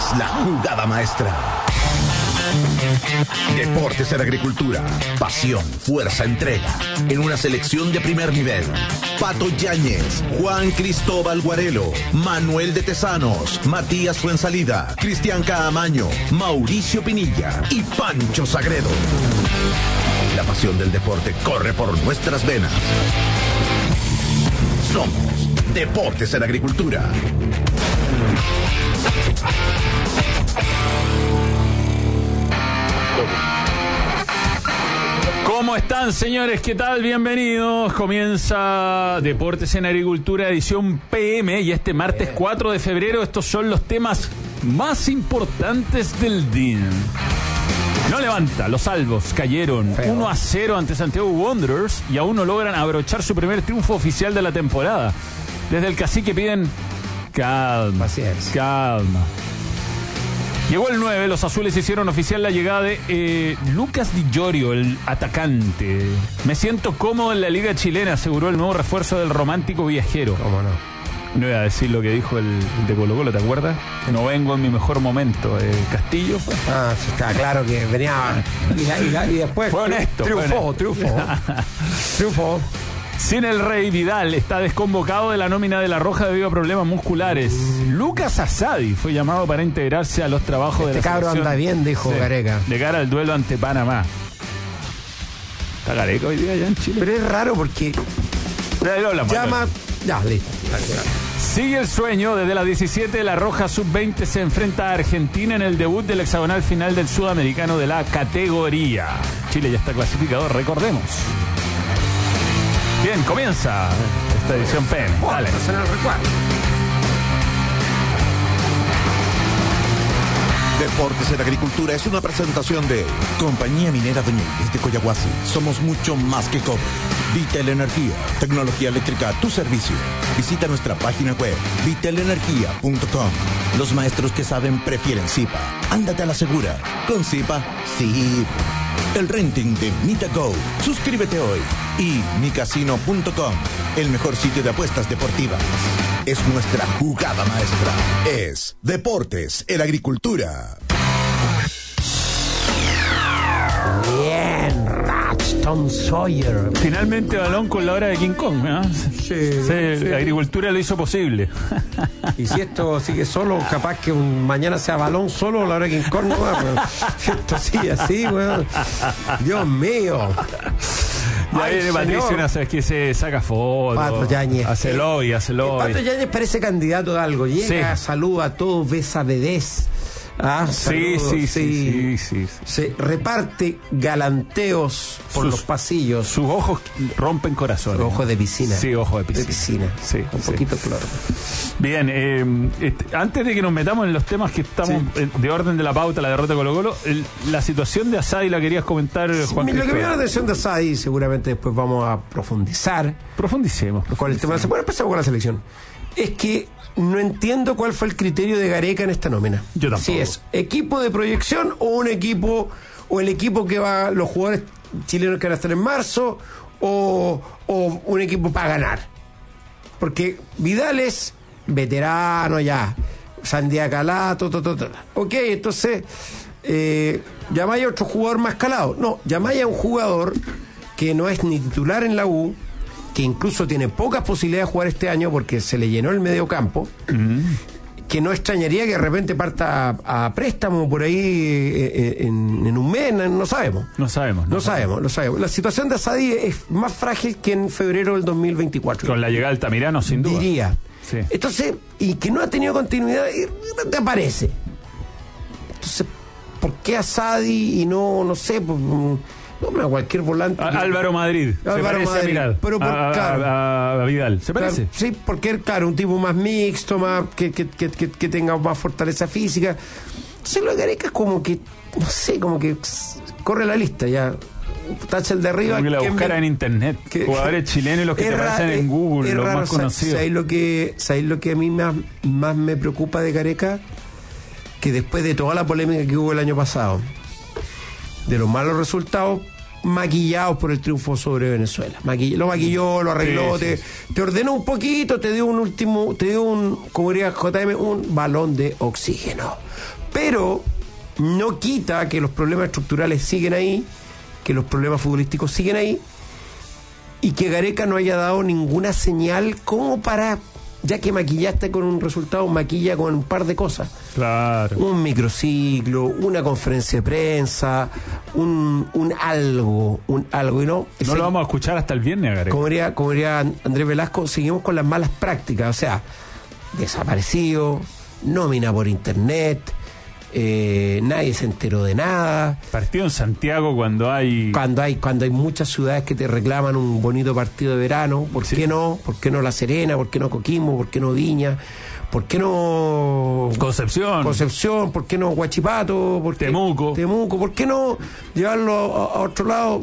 es la jugada maestra. Deportes en Agricultura. Pasión, fuerza, entrega. En una selección de primer nivel. Pato Yáñez, Juan Cristóbal Guarelo, Manuel de Tesanos, Matías Fuensalida, Cristian Caamaño, Mauricio Pinilla y Pancho Sagredo. La pasión del deporte corre por nuestras venas. Somos Deportes en Agricultura. ¿Cómo están, señores? ¿Qué tal? Bienvenidos. Comienza Deportes en Agricultura, edición PM, y este martes 4 de febrero estos son los temas más importantes del día. No levanta, los Albos cayeron 1-0 ante Santiago Wanderers y aún no logran abrochar su primer triunfo oficial de la temporada. Desde el cacique piden calma, calma. Llegó el 9, los azules hicieron oficial la llegada de Lucas Di Llorio, el atacante. Me siento cómodo en la liga chilena, aseguró el nuevo refuerzo del romántico viajero. ¿Cómo no? No iba a decir lo que dijo el de Colo Colo, ¿te acuerdas? No vengo en mi mejor momento. Castillo fue. Ah, sí, está claro que venía. Y después. Fue honesto. Triunfó. Sin el Rey, Vidal está desconvocado de la nómina de La Roja debido a problemas musculares. Lucas Asadi fue llamado para integrarse a los trabajos de la selección. Este cabro anda bien, dijo Gareca. De cara al duelo ante Panamá. ¿Está Gareca hoy día ya en Chile? Pero es raro porque llama. Ya, listo. Sigue el sueño. Desde las 17, La Roja Sub-20 se enfrenta a Argentina en el debut del hexagonal final del sudamericano de la categoría. Chile ya está clasificado, recordemos. Bien, comienza esta edición PM. Dale. Deportes en Agricultura es una presentación de Compañía Minera Doñiles de Coyahuasi. Somos mucho más que cobre. Vitel Energía, tecnología eléctrica a tu servicio. Visita nuestra página web vitelenergia.com. Los maestros que saben prefieren Zipa. Ándate a la segura. Con Zipa, sí. El renting de MitaGo. Suscríbete hoy. Y micasino.com, el mejor sitio de apuestas deportivas. Es nuestra jugada maestra. Es Deportes en Agricultura. Bien, Tom Sawyer. Finalmente balón con la hora de King Kong, ¿eh? Sí. La agricultura lo hizo posible. Y si esto sigue solo, capaz que mañana sea balón solo a la hora de King Kong, no va, esto sigue así, weón. Dios mío. Ya viene Patricio, ¿sabes que se saca fotos? Pato Yáñez. Hacelo hoy. Pato Yáñez parece candidato de algo. Llega, saluda a todos, besa bebés. Sí. Se reparte galanteos por los pasillos. Sus ojos rompen corazones. Ojos de piscina. Sí, ojos de piscina. Sí, un poquito cloro. Bien, antes de que nos metamos en los temas que estamos de orden de la pauta, la derrota de Colo Colo, la situación de Asadi la querías comentar, Juan. Lo que me llama la atención de Asadi, seguramente después vamos a profundizar. Profundicemos. Con el tema. Bueno, empezamos con la selección. Es que no entiendo cuál fue el criterio de Gareca en esta nómina. Yo tampoco. Si es equipo de proyección o un equipo, o el equipo que va, los jugadores chilenos que van a estar en marzo, o un equipo para ganar. Porque Vidal es veterano ya, Sandía Calato, Ok, entonces, llamáis a otro jugador más calado. No, llamáis a un jugador que no es ni titular en la U, que incluso tiene pocas posibilidades de jugar este año porque se le llenó el medio campo, que no extrañaría que de repente parta a préstamo por ahí en un mes, no sabemos. No sabemos. La situación de Asadi es más frágil que en febrero del 2024. Con la llegada del Altamirano, sin duda. Diría. Sí. Entonces, y que no ha tenido continuidad, y te aparece. Entonces, ¿por qué Asadi y no sé, pues... No, cualquier volante. Álvaro Madrid. Álvaro se parece Madrid. A Vidal. Pero a Vidal. ¿Se parece? Claro, sí, porque claro, un tipo más mixto, más que tenga más fortaleza física. Entonces lo de Gareca es como que, no sé, como que corre la lista ya. Tacha el de arriba. Que la buscara en internet. Jugadores chilenos y los que te aparecen en Google, los más conocidos. ¿Sabéis lo que a mí más me preocupa de Gareca? Que después de toda la polémica que hubo el año pasado, de los malos resultados, maquillados por el triunfo sobre Venezuela. Lo maquilló, lo arregló, Sí, te ordenó un poquito, te dio como diría JM, un balón de oxígeno. Pero no quita que los problemas estructurales siguen ahí, que los problemas futbolísticos siguen ahí, y que Gareca no haya dado ninguna señal como para, ya que maquillaste con un resultado, maquilla con un par de cosas. Claro. Un microciclo, una conferencia de prensa, un algo, y no... No lo vamos a escuchar hasta el viernes, Gareca. Como diría Andrés Velasco, seguimos con las malas prácticas, o sea, desaparecido, nómina por internet, nadie se enteró de nada. Partido en Santiago cuando hay muchas ciudades que te reclaman un bonito partido de verano. ¿Por qué no? ¿Por qué no La Serena? ¿Por qué no Coquimbo? ¿Por qué no Viña? ¿Por qué no Concepción? ¿Por qué no Huachipato? ¿Por qué Temuco? ¿Por qué no llevarlo a otro lado?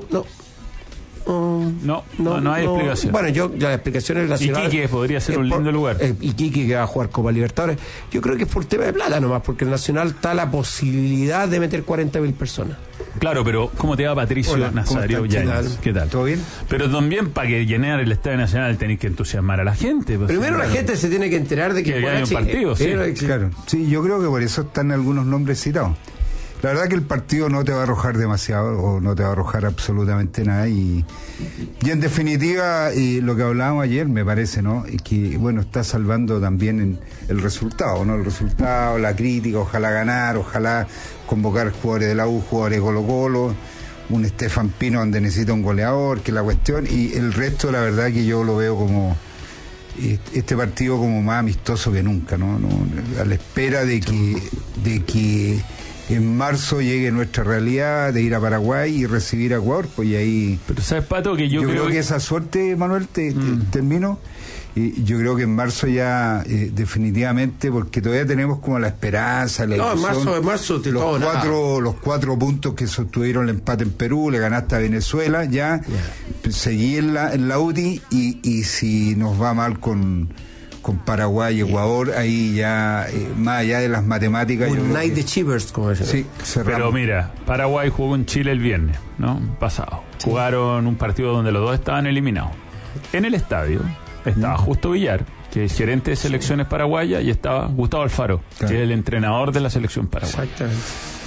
No hay explicación. Bueno, la explicación es la ciudad. Iquique podría ser un lindo lugar. Iquique, que va a jugar Copa Libertadores. Yo creo que es por tema de plata nomás, porque el Nacional está la posibilidad de meter 40.000 personas. Claro, pero ¿cómo te va Patricio Nazario Yáñez? ¿Qué tal? ¿Todo bien? Pero también para que llenar el Estadio Nacional tenéis que entusiasmar a la gente. Pues, primero la gente se tiene que enterar de que hay un partido, sí. Claro, sí, yo creo que por eso están algunos nombres citados. La verdad que el partido no te va a arrojar demasiado, o no te va a arrojar absolutamente nada, y en definitiva, lo que hablábamos ayer, me parece, ¿no? Es que, bueno, está salvando también el resultado, ¿no? El resultado, la crítica, ojalá ganar, ojalá convocar jugadores de la U, jugadores de Colo-Colo, un Estefan Pino donde necesita un goleador, que es la cuestión, y el resto, la verdad que yo lo veo como este partido como más amistoso que nunca, ¿no? A la espera de que en marzo llegue nuestra realidad de ir a Paraguay y recibir a Ecuador, pues y ahí... Pero ¿sabes, Pato? Que yo creo que esa suerte, Manuel, termino, y yo creo que en marzo ya definitivamente, porque todavía tenemos como la esperanza, la ilusión, en marzo los 4 puntos que sostuvieron el empate en Perú, le ganaste a Venezuela, ya seguí en la UTI, y si nos va mal con Paraguay y Ecuador, ahí ya, más allá de las matemáticas... Un night de Chivers, como decía. Sí, cerramos. Pero mira, Paraguay jugó con Chile el viernes, ¿no? Pasado. Sí. Jugaron un partido donde los dos estaban eliminados. En el estadio estaba Justo Villar, que es gerente de selecciones paraguayas, y estaba Gustavo Alfaro, que es el entrenador de la selección paraguaya. Exactamente.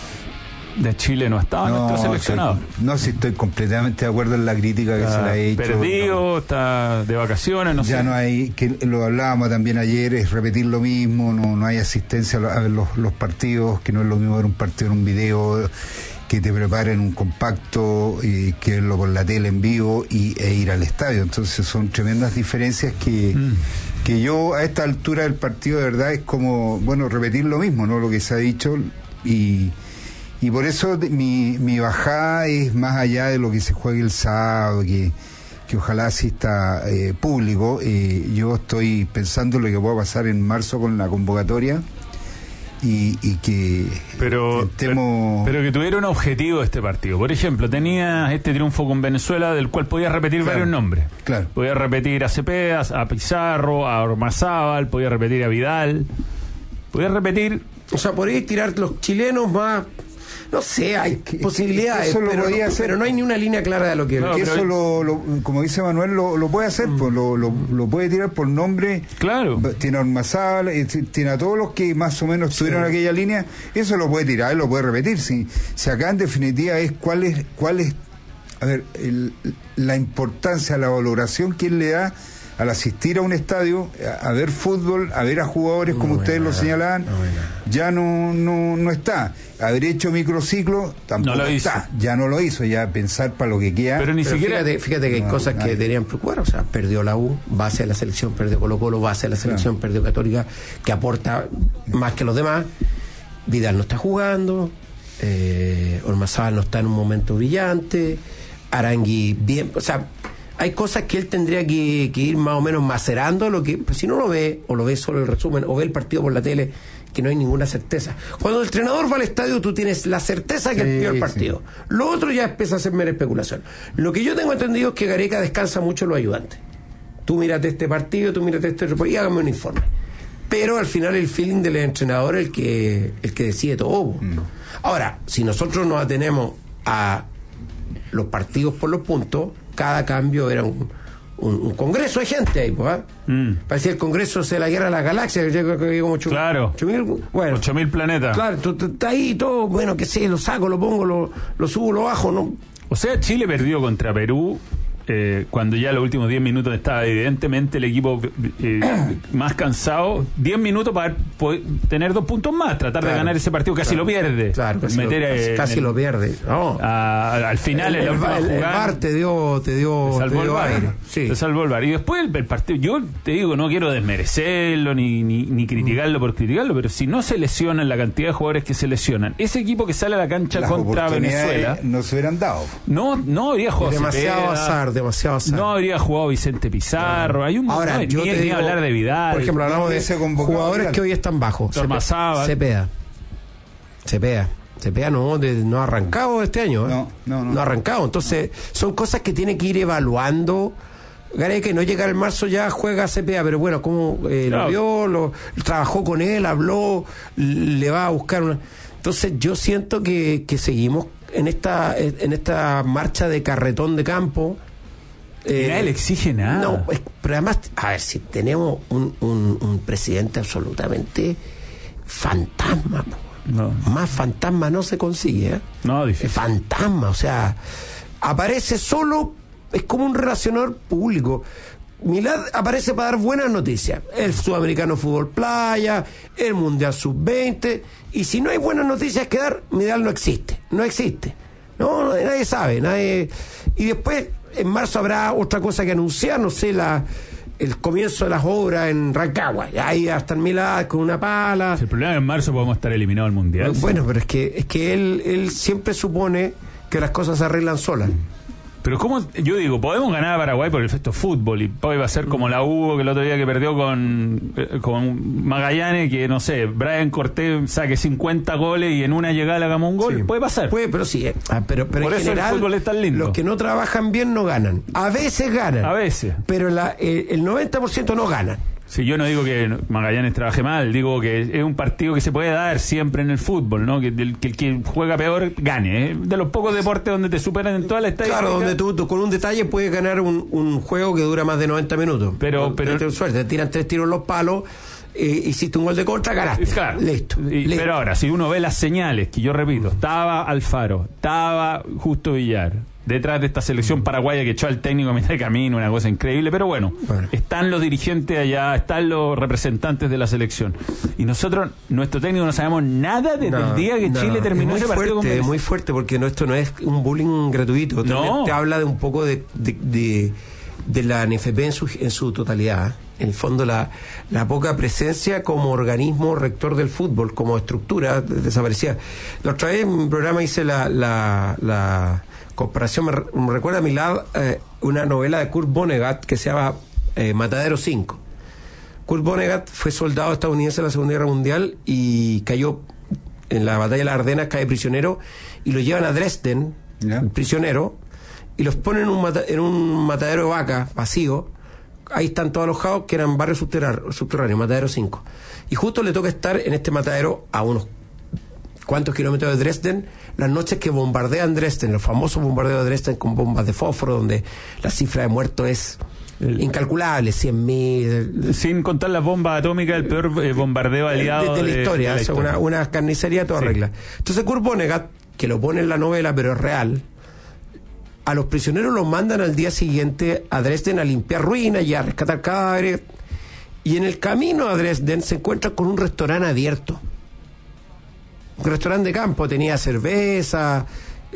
De Chile no estaba nuestro seleccionado. Estoy completamente de acuerdo en la crítica que se le ha hecho. Perdido, está de vacaciones, ya no hay, que lo hablábamos también ayer, es repetir lo mismo, no hay asistencia a ver los partidos, que no es lo mismo ver un partido en un video, que te preparen un compacto, que verlo por la tele en vivo e ir al estadio. Entonces son tremendas diferencias que yo a esta altura del partido de verdad es como, bueno, repetir lo mismo, ¿no? Lo que se ha dicho, y por eso mi bajada es más allá de lo que se juegue el sábado, que ojalá asista público. Yo estoy pensando en lo que pueda pasar en marzo con la convocatoria, y que pero que tuviera un objetivo este partido. Por ejemplo, tenía este triunfo con Venezuela, del cual podía repetir varios nombres. Claro. Podía repetir a Cepeda, a Pizarro, a Ormazábal, podía repetir a Vidal, podía repetir... O sea, podría tirar los chilenos más... No sé, hay posibilidades, pero no hay ni una línea clara de lo que... No, eso como dice Manuel, lo puede hacer, pues lo puede tirar por nombre. Claro. Tiene a Ormazábal, tiene a todos los que más o menos estuvieron en aquella línea, eso lo puede tirar, lo puede repetir. Si acá en definitiva es cuál es a ver, la importancia, la valoración que él le da al asistir a un estadio, a ver fútbol, a ver a jugadores como ustedes lo señalaban, ya no está. Haber hecho microciclo tampoco está. Ya no lo hizo, ya pensar para lo que queda. Pero siquiera. Fíjate que hay cosas que deberían preocupar. O sea, perdió la U, base de la selección, perdió Colo-Colo, base de la selección, perdió Católica, que aporta más que los demás. Vidal no está jugando, Ormazábal no está en un momento brillante, Arangui bien, o sea, hay cosas que él tendría que ir más o menos macerando, lo que, pues si no lo ve, o lo ve solo el resumen, o ve el partido por la tele, que no hay ninguna certeza. Cuando el entrenador va al estadio, tú tienes la certeza que él vio el partido. Sí. Lo otro ya empieza a ser mera especulación. Lo que yo tengo entendido es que Gareca descansa mucho los ayudantes. Tú mírate este partido, tú mírate este otro, y hágame un informe. Pero al final el feeling del entrenador es el que decide todo. Ahora, si nosotros nos atenemos a los partidos por los puntos, cada cambio era un congreso de gente ahí, pues, parecía el congreso de la guerra de las galaxias, que como 8.000 planetas. Claro, está ahí todo, bueno, que sé, lo saco, lo pongo, lo subo, lo bajo, ¿no? O sea, Chile perdió contra Perú cuando ya los últimos 10 minutos estaba evidentemente el equipo más cansado. 10 minutos para poder tener 2 puntos más, tratar de ganar ese partido. Casi lo pierde. Claro, casi lo pierde. No. Al final, el VAR te dio aire. Sí. Te salvó el VAR. Y después el partido, yo te digo, no quiero desmerecerlo ni criticarlo por criticarlo, pero si no se lesionan la cantidad de jugadores que se lesionan, ese equipo que sale a la cancha contra Venezuela no se hubieran dado. No habría jugado demasiado azar. No habría jugado Vicente Pizarro. Hay un Ahora, yo te digo, hablar de Vidal. Por ejemplo, hablamos de jugadores que hoy están bajos. Cepeda no ha arrancado este año. No ha arrancado. Entonces, son cosas que tiene que ir evaluando. Gareca, no llega el marzo, ya juega Cepeda, pero bueno, como lo vio, trabajó con él, habló, le va a buscar una. Entonces, yo siento que seguimos en esta marcha de carretón de campo. Nadie le exige nada. No, pero además, a ver, si tenemos un presidente absolutamente fantasma, más fantasma no se consigue, ¿eh? No, difícil. Fantasma, o sea, aparece solo, es como un relacionador público. Milad aparece para dar buenas noticias. El Sudamericano Fútbol Playa, el Mundial Sub-20, y si no hay buenas noticias que dar, Milad no existe. No, nadie sabe, y después en marzo habrá otra cosa que anunciar, no sé, el comienzo de las obras en Rancagua. Ahí hasta en Milad con una pala. El problema es que en marzo podemos estar eliminados del Mundial. Bueno, pero es que él siempre supone que las cosas se arreglan solas. Pero ¿cómo? Yo digo, podemos ganar a Paraguay por el efecto fútbol y hoy va a ser como la Hugo que el otro día que perdió con Magallanes, que no sé, Brian Cortés saque 50 goles y en una llegada le hagamos un gol. Sí. Puede pasar. Pero sí. Pero por en eso general, el fútbol es tan lindo. Los que no trabajan bien no ganan. A veces ganan. Pero el 90% no ganan. Sí, yo no digo que Magallanes trabaje mal, digo que es un partido que se puede dar siempre en el fútbol, ¿no? Que el que juega peor gane, ¿eh? De los pocos deportes donde te superan en toda la estadística. Claro, donde tú con un detalle puedes ganar un juego que dura más de 90 minutos. Pero suerte, te tiran 3 tiros en los palos, hiciste un gol de contra, ganaste. Claro. Listo. Pero ahora, si uno ve las señales, que yo repito, estaba Alfaro, estaba Justo Villar detrás de esta selección paraguaya que echó al técnico a mitad de camino, una cosa increíble, pero bueno, están los dirigentes allá, están los representantes de la selección, y nosotros, nuestro técnico, no sabemos nada desde el día que Chile terminó ese partido con Venezuela. Es muy fuerte, porque esto no es un bullying gratuito, te habla de un poco de la NFP en su totalidad. En el fondo, la poca presencia como organismo rector del fútbol, como estructura desaparecida. La otra vez en mi programa hice la comparación, me recuerda a mi lado una novela de Kurt Vonnegut que se llama Matadero 5. Kurt Vonnegut fue soldado estadounidense en la Segunda Guerra Mundial y cayó en la batalla de las Ardenas, cae prisionero y lo llevan a Dresden, prisionero, y los ponen en un matadero de vacas vacío. Ahí están todos alojados, que eran barrios subterráneos, Matadero 5. Y justo le toca estar en este matadero a unos cuantos kilómetros de Dresden, las noches que bombardean Dresden, los famosos bombardeos de Dresden con bombas de fósforo, donde la cifra de muertos es incalculable, 100.000. Sin contar las bombas atómicas, el peor bombardeo aliado de la historia. De la historia. Una carnicería toda regla. Entonces Kurt Vonnegut, que lo pone en la novela, pero es real, a los prisioneros los mandan al día siguiente a Dresden a limpiar ruinas y a rescatar cadáveres, y en el camino a Dresden se encuentran con un restaurante abierto. Un restaurante de campo, tenía cerveza,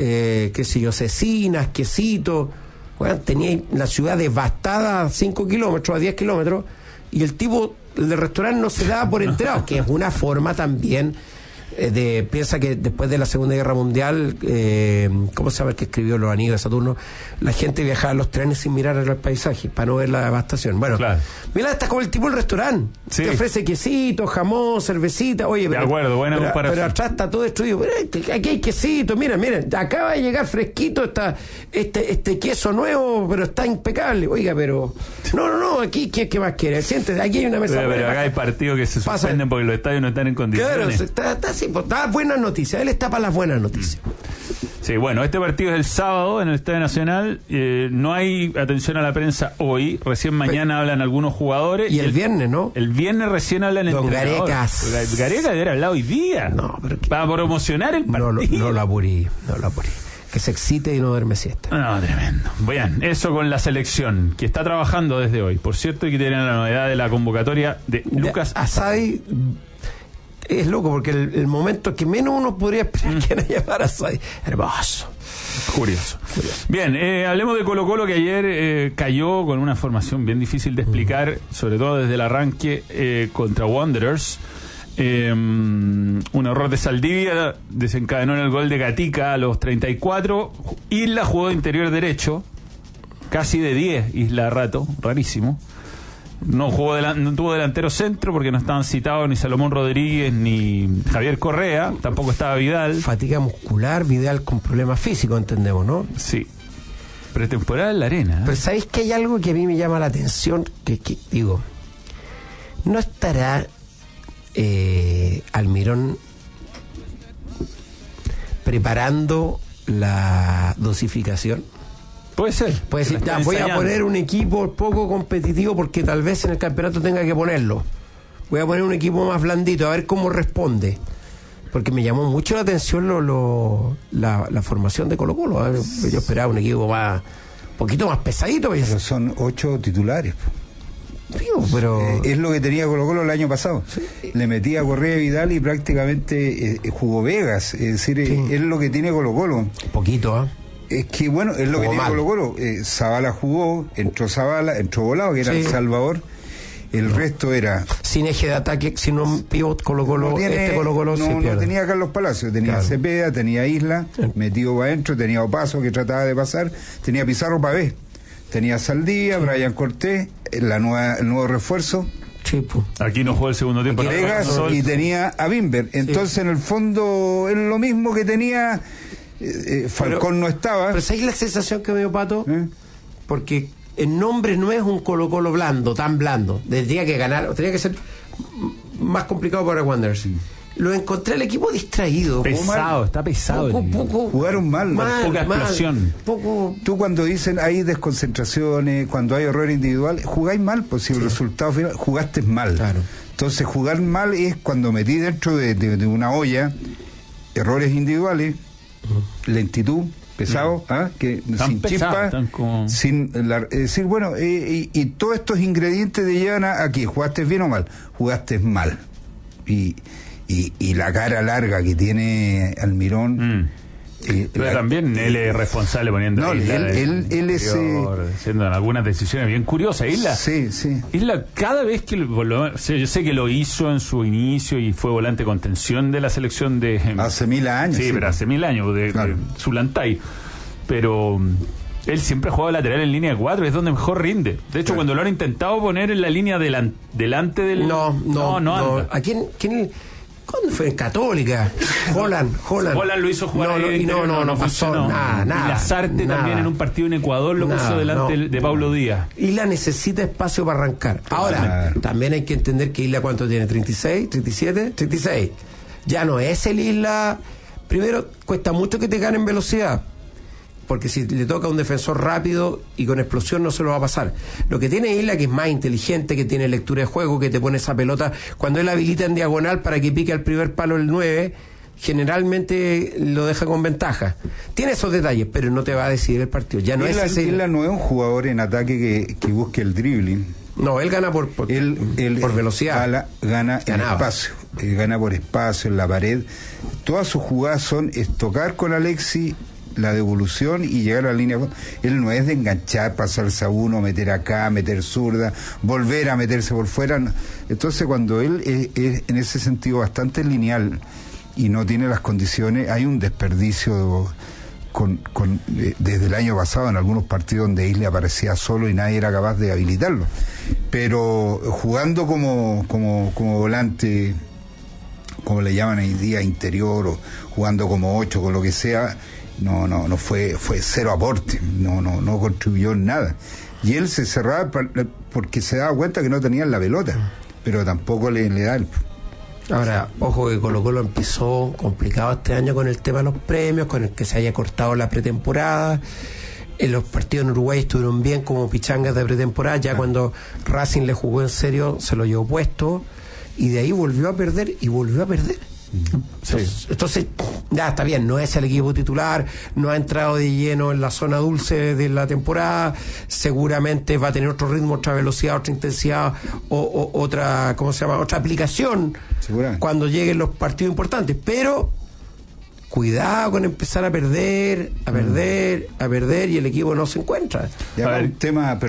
cecinas, quesitos. Bueno, tenía la ciudad devastada a 5 kilómetros, a 10 kilómetros, y el tipo del restaurante no se daba por enterado, que es una forma también piensa que después de la Segunda Guerra Mundial, ¿cómo se llama el que escribió Los Anillos de Saturno? La gente viajaba en los trenes sin mirar el paisaje para no ver la devastación. Bueno, claro. Mira, está como el tipo del restaurante, te ofrece quesito, jamón, cervecita. Oye, de acuerdo, buena comparación. Pero atrás está todo destruido. Pero aquí hay quesito, miren, acaba de llegar fresquito este queso nuevo, pero está impecable. Oiga, pero no, aquí ¿qué más quiere? Siéntese, aquí hay una mesa. Pero acá hay partidos que se suspenden porque los estadios no están en condiciones. Claro, está así, pues, da buenas noticias. Él está para las buenas noticias. Sí, bueno, este partido es el sábado en el Estadio Nacional. No hay atención a la prensa hoy. Recién mañana hablan algunos jugadores. Y el viernes, ¿no? El viernes recién hablan el entrenador. Garecas. Gareca debería hablar hoy día. No, pero para promocionar el partido. No lo apurí. Que se excite y no duerme siesta. No, tremendo. Bien, eso con la selección, que está trabajando desde hoy. Por cierto, hay que tener la novedad de la convocatoria de Lucas Asadi. Es loco, porque el momento que menos uno podría esperar que era llamar a Asadi. Hermoso. Curioso. Bien, hablemos de Colo-Colo, que ayer cayó con una formación bien difícil de explicar, sobre todo desde el arranque contra Wanderers. Un error de Saldivia desencadenó en el gol de Gatica a los 34. Isla jugó de interior derecho, casi de 10, Isla a rato, rarísimo. No tuvo delantero centro porque no estaban citados ni Salomón Rodríguez ni Javier Correa, tampoco estaba Vidal. Fatiga muscular, Vidal con problemas físicos, entendemos, ¿no? Sí. Pretemporada en la arena. Pero ¿sabéis que hay algo que a mí me llama la atención? Que digo, ¿no estará Almirón preparando la dosificación? Puede ser. Puede decir, ya voy a poner un equipo poco competitivo porque tal vez en el campeonato tenga que ponerlo. Voy a poner un equipo más blandito, a ver cómo responde. Porque me llamó mucho la atención la formación de Colo-Colo. Yo esperaba un equipo un poquito más pesadito. Pero son 8 titulares. Pero es lo que tenía Colo-Colo el año pasado. Sí. Le metía a Correa y Vidal y prácticamente jugó Vegas. Es decir, sí. Es lo que tiene Colo-Colo. Poquito, Es que bueno, es lo jugó que tiene mal. Colo-Colo. Zavala jugó, entró Volado, que era El Salvador. El resto era sin eje de ataque, sin un pivot Colo-Colo. Colo-Colo no tenía Carlos Palacios, tenía Cepeda, tenía Isla, metido para adentro, tenía Opaso que trataba de pasar, tenía Pizarro Pavé, tenía Saldivia, Brian Cortés, el nuevo refuerzo. Sí, pues. Aquí no jugó el segundo tiempo. Vegas y tenía a Bimber. Entonces, en el fondo, es lo mismo que tenía. Falcón no estaba. Pero ¿sabes la sensación que me dio, Pato? Porque el nombre no es un Colo-Colo blando, tan blando. Tendría que ganar, tendría que ser más complicado para Wanderers. Lo encontré el equipo distraído. Pesado, está pesado. Jugaron mal. Poca explosión. Tú cuando dicen hay desconcentraciones, cuando hay error individual, jugáis mal, pues si el resultado final, jugaste mal. Claro. Entonces jugar mal es cuando metí dentro de una olla errores individuales, lentitud, pesado, que sin chispa, sin es decir, bueno, y todos estos ingredientes te llevan a que jugaste bien o mal, jugaste mal. Y la cara larga que tiene Almirón. Pero también él es responsable poniendo. No, él es. Haciendo algunas decisiones bien curiosas. Isla, sí. Isla, cada vez que. Yo sé que lo hizo en su inicio y fue volante contención de la selección de. Hace 1000 años. Sí, pero hace 1000 años, de Zulantay. Pero. Él siempre juega lateral en línea 4, es donde mejor rinde. De hecho, cuando lo han intentado poner en la línea delante del. No. Anda. ¿A quién? ¿Cuándo fue? En Católica. Holland lo hizo jugar ahí. No pasó nada. Y Lazarte también en un partido en Ecuador lo puso delante de Paulo Díaz. Isla necesita espacio para arrancar. Ahora, también hay que entender que Isla, ¿cuánto tiene? ¿36? ¿37? 36. Ya no es el Isla. Primero, cuesta mucho que te ganen velocidad, porque si le toca a un defensor rápido y con explosión no se lo va a pasar. Lo que tiene Isla, que es más inteligente, que tiene lectura de juego, que te pone esa pelota, cuando él habilita en diagonal para que pique al primer palo el 9, generalmente lo deja con ventaja. Tiene esos detalles, pero no te va a decidir el partido. Ya no Isla no es un jugador en ataque que busque el dribbling. No, él gana por velocidad. Gana en espacio. Gana por espacio, en la pared. Todas sus jugadas son tocar con Alexis, la devolución y llegar a la línea. Él no es de enganchar, pasarse a uno, meter acá, meter zurda, volver a meterse por fuera. Entonces, cuando él es en ese sentido bastante lineal y no tiene las condiciones, hay un desperdicio desde el año pasado en algunos partidos donde Isla aparecía solo y nadie era capaz de habilitarlo. Pero jugando como volante, como le llaman hoy día, interior, o jugando como 8, con lo que sea, no fue cero aporte, no contribuyó en nada. Y él se cerraba porque se daba cuenta que no tenían la pelota, pero tampoco le da el... Ahora, ojo que Colo-Colo empezó complicado este año con el tema de los premios, con el que se haya cortado la pretemporada. En los partidos en Uruguay estuvieron bien como pichangas de pretemporada. Ya cuando Racing le jugó en serio, se lo llevó puesto. Y de ahí volvió a perder y volvió a perder. Entonces, ya está bien, no es el equipo titular, no ha entrado de lleno en la zona dulce de la temporada, seguramente va a tener otro ritmo, otra velocidad, otra intensidad, o otra, ¿cómo se llama? Otra aplicación cuando lleguen los partidos importantes, pero cuidado con empezar a perder y el equipo no se encuentra. Un tema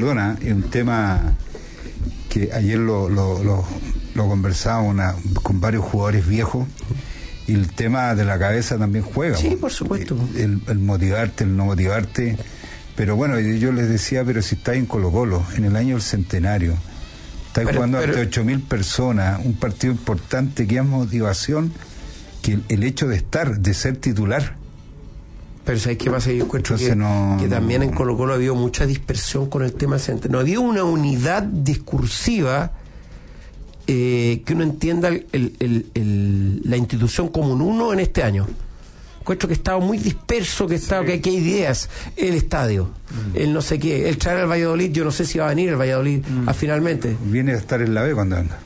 que ayer lo conversábamos con varios jugadores viejos, y el tema de la cabeza también juega. Sí, por supuesto. El motivarte, el no motivarte. Pero bueno, yo les decía, pero si estáis en Colo-Colo, en el año del centenario, estáis jugando ante 8.000 personas, un partido importante, que es motivación, que el hecho de ser titular. Pero ¿sabes qué pasa? Yo encuentro que también en Colo-Colo ha habido mucha dispersión con el tema central. No ha habido una unidad discursiva que uno entienda la institución como un uno en este año. Encuentro que estaba muy disperso, que hay ideas, el estadio, el no sé qué, el traer al Valladolid, yo no sé si va a venir el Valladolid finalmente. Viene a estar en la B cuando venga.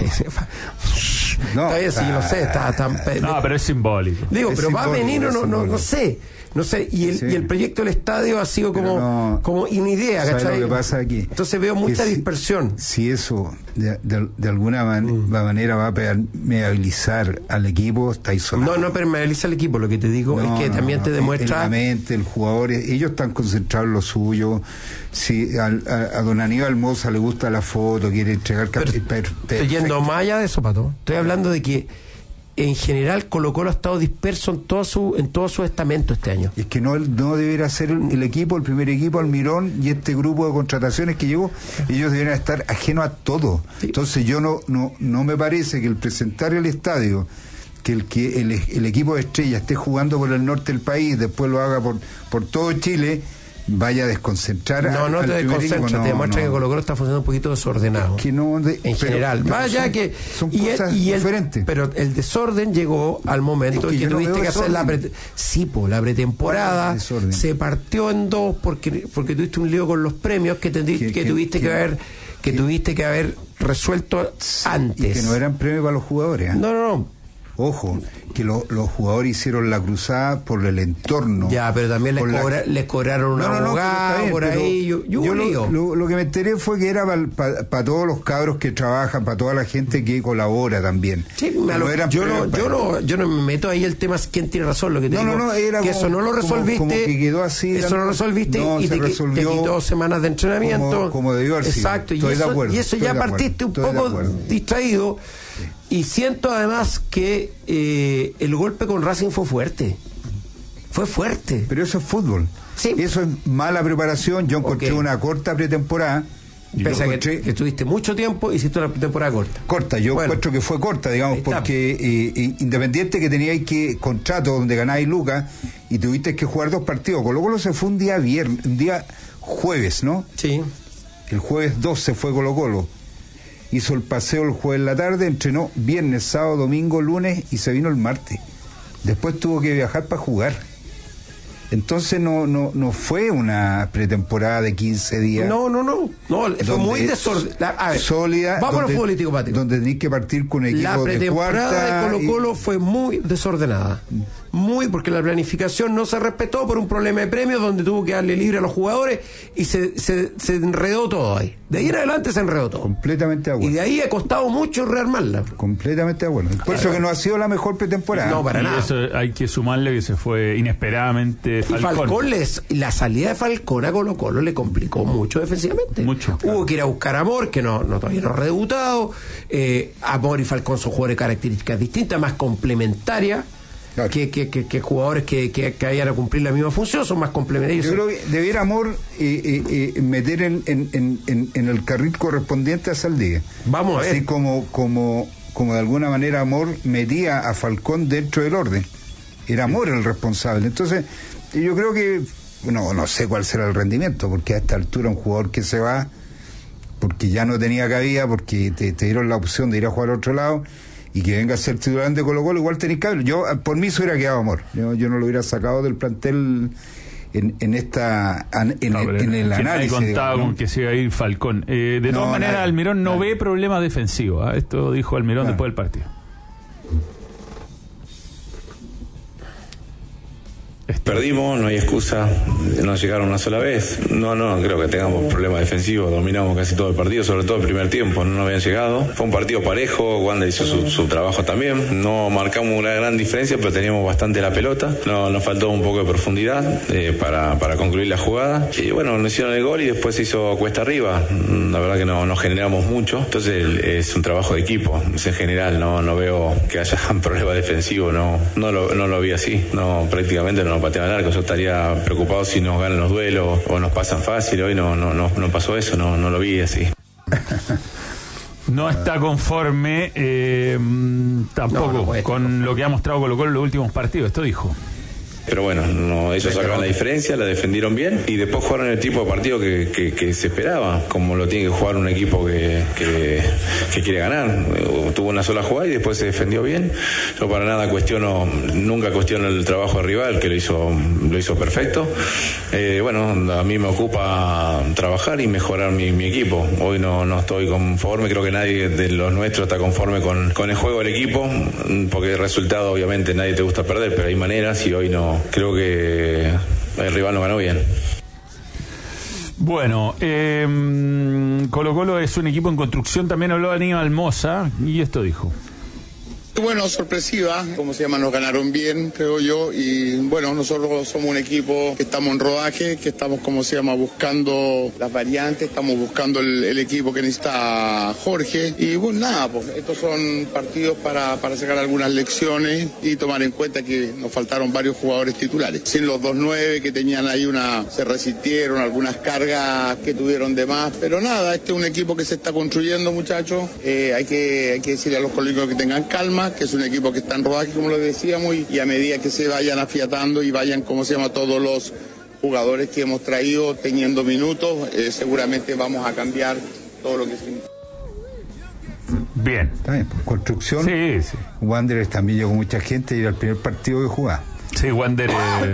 No, está bien, sí, no sé, no, pero es simbólico. Digo, pero va a venir o no sé, y el proyecto del estadio ha sido como inidea, ¿cachai? Lo que pasa aquí. Entonces veo mucha dispersión. Si eso de alguna manera va a permeabilizar al equipo, está isolado. No permeabiliza al equipo, lo que te digo es que también te demuestra... La mente, el jugador, ellos están concentrados en lo suyo. Si a don Aníbal Moza le gusta la foto, quiere entregar... Estoy yendo más allá de eso, Pato. Estoy hablando de que en general Colo-Colo ha estado disperso en todo su estamento este año. Es que no debería ser el equipo, el primer equipo, Almirón y este grupo de contrataciones que llegó, ellos deberían estar ajenos a todo. Sí. Entonces yo no me parece que el presentar el estadio, que el equipo de estrella esté jugando por el norte del país, después lo haga por todo Chile, vaya a desconcentrar. No te desconcentras, te demuestra que Colo-Colo está funcionando un poquito desordenado. Que en general. Vaya que son cosas diferentes. Pero el desorden llegó al momento en que tuviste que hacer la pretemporada. Se partió en dos porque tuviste un lío con los premios que tuviste que haber resuelto antes. Y que no eran premios para los jugadores. No. Ojo, que los jugadores hicieron la cruzada por el entorno. Ya, pero también les cobraron una abogada por ahí. Yo lo que me enteré fue que era para todos los cabros que trabajan, para toda la gente que colabora también. Sí, yo no me meto ahí el tema quién tiene razón. Lo que te digo, era que eso no lo resolviste. Como que quedó así. Eso no lo resolviste y te quitó semanas de entrenamiento. Como debió haber sido. Exacto, y eso ya partiste un poco distraído. Y siento además que el golpe con Racing fue fuerte. Pero eso es fútbol. Sí. Eso es mala preparación. Yo encontré una corta pretemporada. Pese a que estuviste mucho tiempo, hiciste una pretemporada corta. Yo encuentro que fue corta, digamos, porque Independiente, que teníais contrato donde ganáis lucas y tuviste que jugar 2 partidos. Colo-Colo se fue un día jueves, ¿no? Sí. El jueves 2 se fue Colo-Colo. Hizo el paseo el jueves en la tarde, entrenó viernes, sábado, domingo, lunes y se vino el martes. Después tuvo que viajar para jugar. Entonces no fue una pretemporada de 15 días. No, fue muy desordenada. Sólida. Vamos a lo futbolístico, Pático. Donde tenéis que partir con un equipo de cuarta. La pretemporada de Colo-Colo fue muy desordenada. Porque la planificación no se respetó por un problema de premios donde tuvo que darle libre a los jugadores y se enredó todo ahí. De ahí en adelante se enredó todo. Completamente de acuerdo. Y de ahí ha costado mucho rearmarla. Completamente de acuerdo. Por eso que no ha sido la mejor pretemporada. No, para nada. Eso hay que sumarle que se fue inesperadamente Falcón. La salida de Falcón a Colo-Colo le complicó mucho defensivamente. Hubo que ir a buscar a Amor, que todavía no ha redebutado. Amor y Falcón son jugadores de características distintas, más complementarias. Claro. Que jugadores que vayan a cumplir la misma función son más complementarios. Yo creo que debiera Amor meter en el carril correspondiente a Saldía. Vamos a ver. Así como de alguna manera Amor metía a Falcón dentro del orden. Era Amor el responsable. Entonces, yo creo que no sé cuál será el rendimiento, porque a esta altura un jugador que se va porque ya no tenía cabida, porque te dieron la opción de ir a jugar a otro lado, y que venga a ser titular de Colo-Colo, igual tenéis que haberlo. Yo, por mí, se hubiera quedado Amor. Yo no lo hubiera sacado del plantel en el análisis. Contaba con que se iba a ir Falcón. De todas maneras, Almirón no ve problemas defensivos. Esto dijo Almirón después del partido. Perdimos, no hay excusa, no llegaron una sola vez. No creo que tengamos problemas defensivos, dominamos casi todo el partido, sobre todo el primer tiempo, no habían llegado. Fue un partido parejo, Wander hizo su trabajo también. No marcamos una gran diferencia, pero teníamos bastante la pelota. Nos faltó un poco de profundidad para concluir la jugada. Y bueno, nos hicieron el gol y después se hizo cuesta arriba. La verdad que no generamos mucho. Entonces es un trabajo de equipo. En general no veo que haya un problema defensivo, no lo vi así. Prácticamente no pateaba el arco. Yo estaría preocupado si nos ganan los duelos o nos pasan fácil. Hoy no pasó eso, no lo vi así. No está conforme tampoco con lo que ha mostrado Colo-Colo en los últimos partidos. Esto dijo. Pero bueno, ellos sacaron la diferencia, la defendieron bien y después jugaron el tipo de partido que se esperaba, como lo tiene que jugar un equipo que quiere ganar. Tuvo una sola jugada y después se defendió bien. Yo para nada nunca cuestiono el trabajo del rival, que lo hizo perfecto. Bueno, a mí me ocupa trabajar y mejorar mi equipo. Hoy no estoy conforme, creo que nadie de los nuestros está conforme con el juego del equipo, porque el resultado obviamente nadie te gusta perder, pero hay maneras y hoy no. Creo que el rival no ganó bien. Bueno, Colo-Colo es un equipo en construcción. También habló Aníbal Mosa y esto dijo. Bueno, sorpresiva, nos ganaron bien, creo yo, y bueno, nosotros somos un equipo que estamos en rodaje, que estamos, buscando las variantes, estamos buscando el equipo que necesita Jorge, y bueno, estos son partidos para sacar algunas lecciones y tomar en cuenta que nos faltaron varios jugadores titulares. Sin los 2-9 que tenían ahí se resistieron, algunas cargas que tuvieron de más, pero nada, este es un equipo que se está construyendo, muchachos, hay que decirle a los colegas que tengan calma, que es un equipo que está en rodaje, como lo decíamos, y a medida que se vayan afiatando y vayan, todos los jugadores que hemos traído teniendo minutos, seguramente vamos a cambiar todo lo que significa. Bien. Está bien, pues, construcción. Sí. Wanderers también llegó mucha gente y era el primer partido que jugaba. Sí, Wander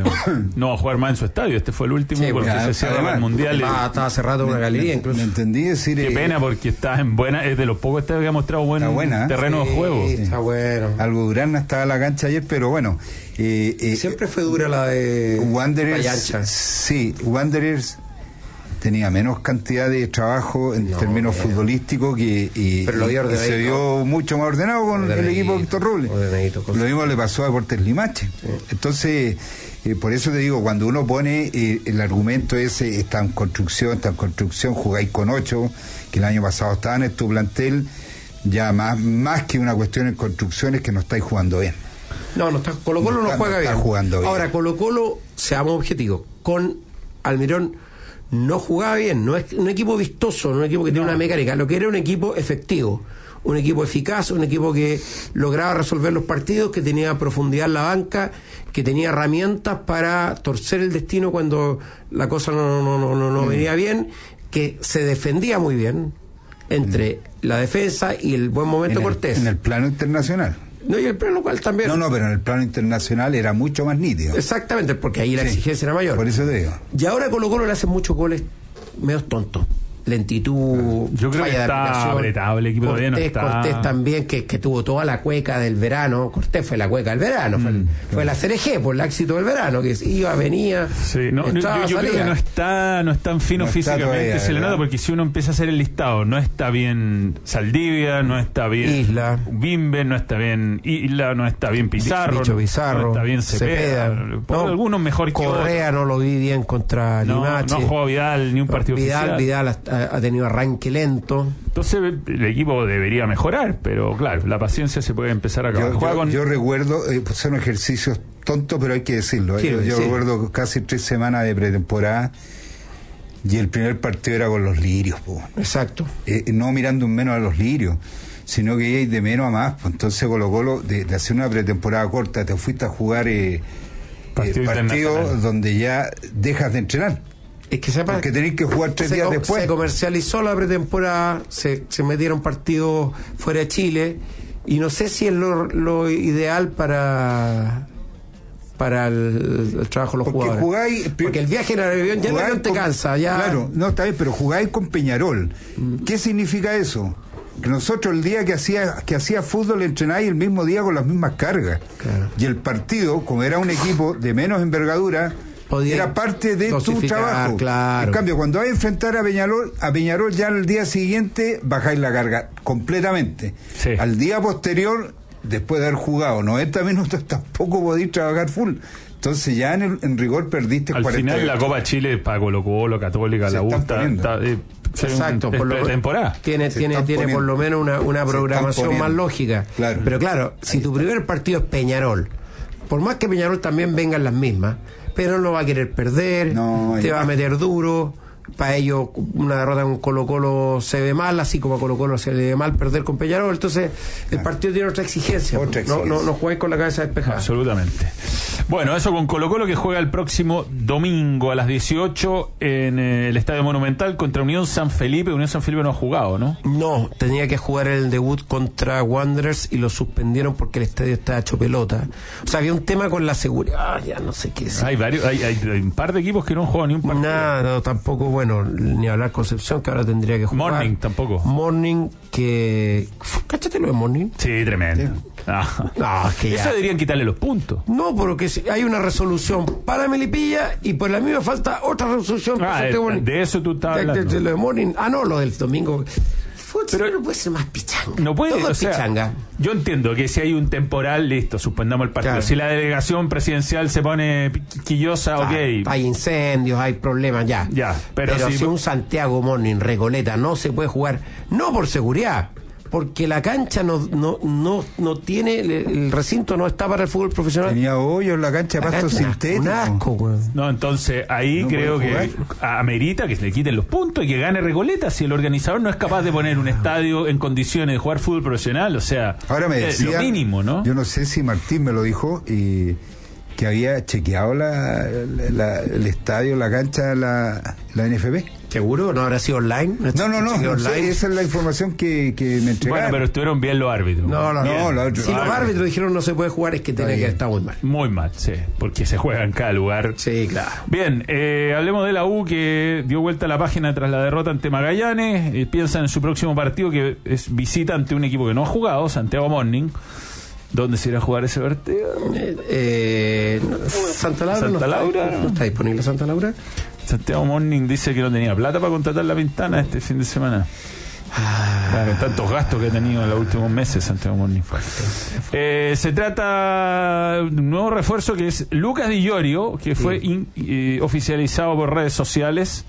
no va a jugar más en su estadio. Este fue el último porque se cierra el Mundial. Estaba cerrado una galería incluso. Me entendí decir. Qué pena porque está en es de los pocos estadios que ha mostrado buen terreno de juego. Sí. Está bueno. Algo Durán estaba en la cancha ayer, pero bueno. Siempre fue dura la de Wanderers. Sí, Wanderers tenía menos cantidad de trabajo en términos futbolísticos pero y se vio mucho más ordenado con el equipo de Víctor Robles. Lo mismo le pasó a Deportes Limache. Sí. Entonces, por eso te digo, cuando uno pone el argumento ese, está en construcción, jugáis con 8, que el año pasado estaban en tu plantel, ya más que una cuestión en construcción es que no estáis jugando bien. Colo-Colo no juega bien. Está jugando bien. Ahora, Colo-Colo, seamos objetivos, con Almirón no jugaba bien, no es un equipo vistoso, no un equipo que tiene una mecánica, lo que era un equipo efectivo, un equipo eficaz, un equipo que lograba resolver los partidos, que tenía profundidad en la banca, que tenía herramientas para torcer el destino cuando la cosa no venía bien, que se defendía muy bien entre la defensa y el buen momento Cortés. En el plano internacional. No, y el plano local también. Pero en el plano internacional era mucho más nítido. Exactamente, porque ahí la exigencia era mayor. Por eso te digo. Y ahora Colo-Colo le hacen muchos goles medios tontos. Lentitud, yo creo que está apretado el equipo. Cortés también, que tuvo toda la cueca del verano. Cortés fue la cueca del verano, fue la CRG por el éxito del verano, que iba, venía. Sí, yo creo que no es tan fino físicamente, todavía, se le nota, porque si uno empieza a hacer el listado, no está bien Saldivia, no está bien Isla, Bimbe, no está bien Isla, no está bien Pizarro, no está bien Cepeda. Algunos mejor que Correa no lo vi bien contra Limache. No jugó Vidal ni un partido oficial. Vidal ha tenido arranque lento. Entonces el equipo debería mejorar, pero claro, la paciencia se puede empezar a acabar. Yo recuerdo, son ejercicios tontos, pero hay que decirlo. Yo recuerdo casi 3 semanas de pretemporada y el primer partido era con los lirios. Exacto. No mirando un menos a los lirios, sino que iba de menos a más. Entonces Colo-Colo, de hacer una pretemporada corta, te fuiste a jugar partidos donde ya dejas de entrenar. Es que sepa, porque tenéis que jugar 3 días después. Se comercializó la pretemporada, se metieron partidos fuera de Chile Y no sé si es lo ideal para el trabajo de los jugadores. Porque el viaje en el avión ya no te cansa. Ya... Claro, no, está bien, pero jugáis con Peñarol. ¿Qué significa eso? Que nosotros el día que hacía fútbol entrenáis el mismo día con las mismas cargas. Claro. Y el partido, como era un equipo de menos envergadura, era parte de tu trabajo. Claro. En cambio, cuando vais a enfrentar a Peñarol ya al día siguiente bajáis la carga completamente. Sí. Al día posterior, después de haber jugado 90 minutos, tampoco podéis trabajar full. Entonces ya en rigor perdiste al 48. Al final la Copa Chile para Colo-Colo, Católica, la U exacto, por temporada. Tiene por lo menos una programación más lógica. Claro. Pero claro, si tu primer partido es Peñarol, por más que Peñarol también vengan las mismas, pero no va a querer perder, te va a meter duro. Para ellos una derrota con Colo-Colo se ve mal, así como a Colo-Colo se le ve mal perder con Peñarol. Entonces el partido tiene otra exigencia. No juegues con la cabeza despejada. Absolutamente. Bueno, eso con Colo-Colo, que juega el próximo domingo a las 18 en el Estadio Monumental contra Unión San Felipe. Unión San Felipe no ha jugado, ¿no? No, tenía que jugar el debut contra Wanderers y lo suspendieron porque el estadio estaba hecho pelota. O sea, había un tema con la seguridad, ya no sé qué es. Hay un par de equipos que no han jugado ni un partido. Nada, tampoco, bueno, ni hablar Concepción, que ahora tendría que jugar. Morning tampoco. Morning, que... ¿Cáchate lo de Morning? Sí, tremendo. No, es que ya... Eso deberían quitarle los puntos. No, porque hay una resolución para Melipilla y por la misma falta otra resolución. De eso tú estabas hablando. De lo de Morning. No, lo del domingo. Pero no puede ser más pichanga. No puede, todo es pichanga. Yo entiendo que si hay un temporal, listo, suspendamos el partido. Claro. Si la delegación presidencial se pone quillosa, claro, ok. Hay incendios, hay problemas, ya. Pero si un Santiago Morning, Recoleta, no se puede jugar, no por seguridad, porque la cancha no tiene, el recinto no está para el fútbol profesional. Tenía hoyos la cancha, pasto sintético. Un asco, güey. No, entonces ahí creo que amerita que se le quiten los puntos y que gane Recoleta si el organizador no es capaz de poner un estadio en condiciones de jugar fútbol profesional. O sea, ahora me decía, lo mínimo, ¿no? Yo no sé si Martín me lo dijo y que había chequeado el estadio, la cancha, la NFP. ¿Seguro? ¿No habrá sido online? No sé, esa es la información que me entregaron. Bueno, pero estuvieron bien los árbitros. Si los árbitros dijeron no se puede jugar, es que tiene que estar muy mal. Muy mal, sí, porque se juega en cada lugar. Sí, claro. Bien, hablemos de la U, que dio vuelta a la página tras la derrota ante Magallanes. Piensa en su próximo partido, que es visita ante un equipo que no ha jugado, Santiago Morning. ¿Dónde se irá a jugar ese partido? Santa Laura. ¿No está disponible Santa Laura? Santiago Morning dice que no tenía plata para contratar la Pintana este fin de semana. Claro, tantos gastos que ha tenido en los últimos meses Santiago Morning. Se trata de un nuevo refuerzo que es Lucas Di Iorio, que fue oficializado por redes sociales.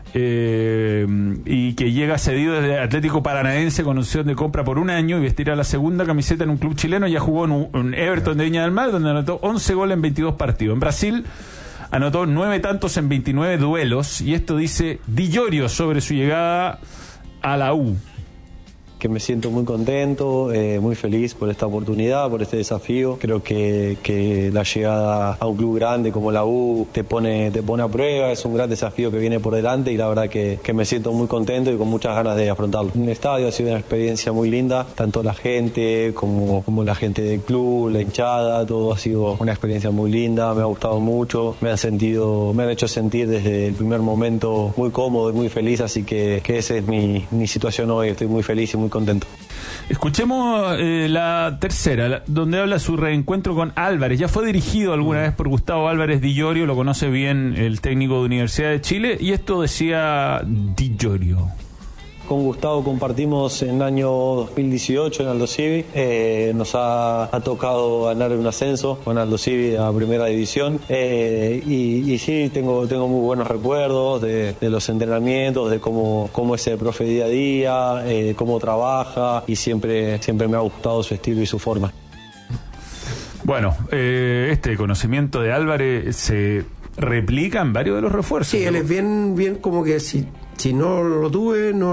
Y que llega cedido desde Atlético Paranaense con opción de compra por un año y vestirá la segunda camiseta en un club chileno. Ya jugó en un Everton de Viña del Mar, donde anotó 11 goles en 22 partidos. En Brasil anotó 9 tantos en 29 duelos, y esto dice Di Iorio sobre su llegada a la U. Que me siento muy contento, muy feliz por esta oportunidad, por este desafío. Creo que la llegada a un club grande como la U te pone a prueba, es un gran desafío que viene por delante y la verdad que me siento muy contento y con muchas ganas de afrontarlo. Un estadio ha sido una experiencia muy linda, tanto la gente como la gente del club, la hinchada, todo ha sido una experiencia muy linda, me ha gustado mucho, me han hecho sentir desde el primer momento muy cómodo y muy feliz, así que esa es mi situación hoy, estoy muy feliz y muy contento. Escuchemos la tercera, donde habla su reencuentro con Álvarez. Ya fue dirigido alguna vez por Gustavo Álvarez Di Iorio, lo conoce bien el técnico de Universidad de Chile, y esto decía Di Iorio. Con Gustavo compartimos en el año 2018 en Aldo Civi. Nos ha tocado ganar un ascenso con Aldo Civi a primera división. Y sí, tengo muy buenos recuerdos de los entrenamientos, de cómo es el profe día a día, cómo trabaja, y siempre me ha gustado su estilo y su forma. Bueno, este conocimiento de Álvarez se replica en varios de los refuerzos. Sí, él es bien como que si no lo tuve, no...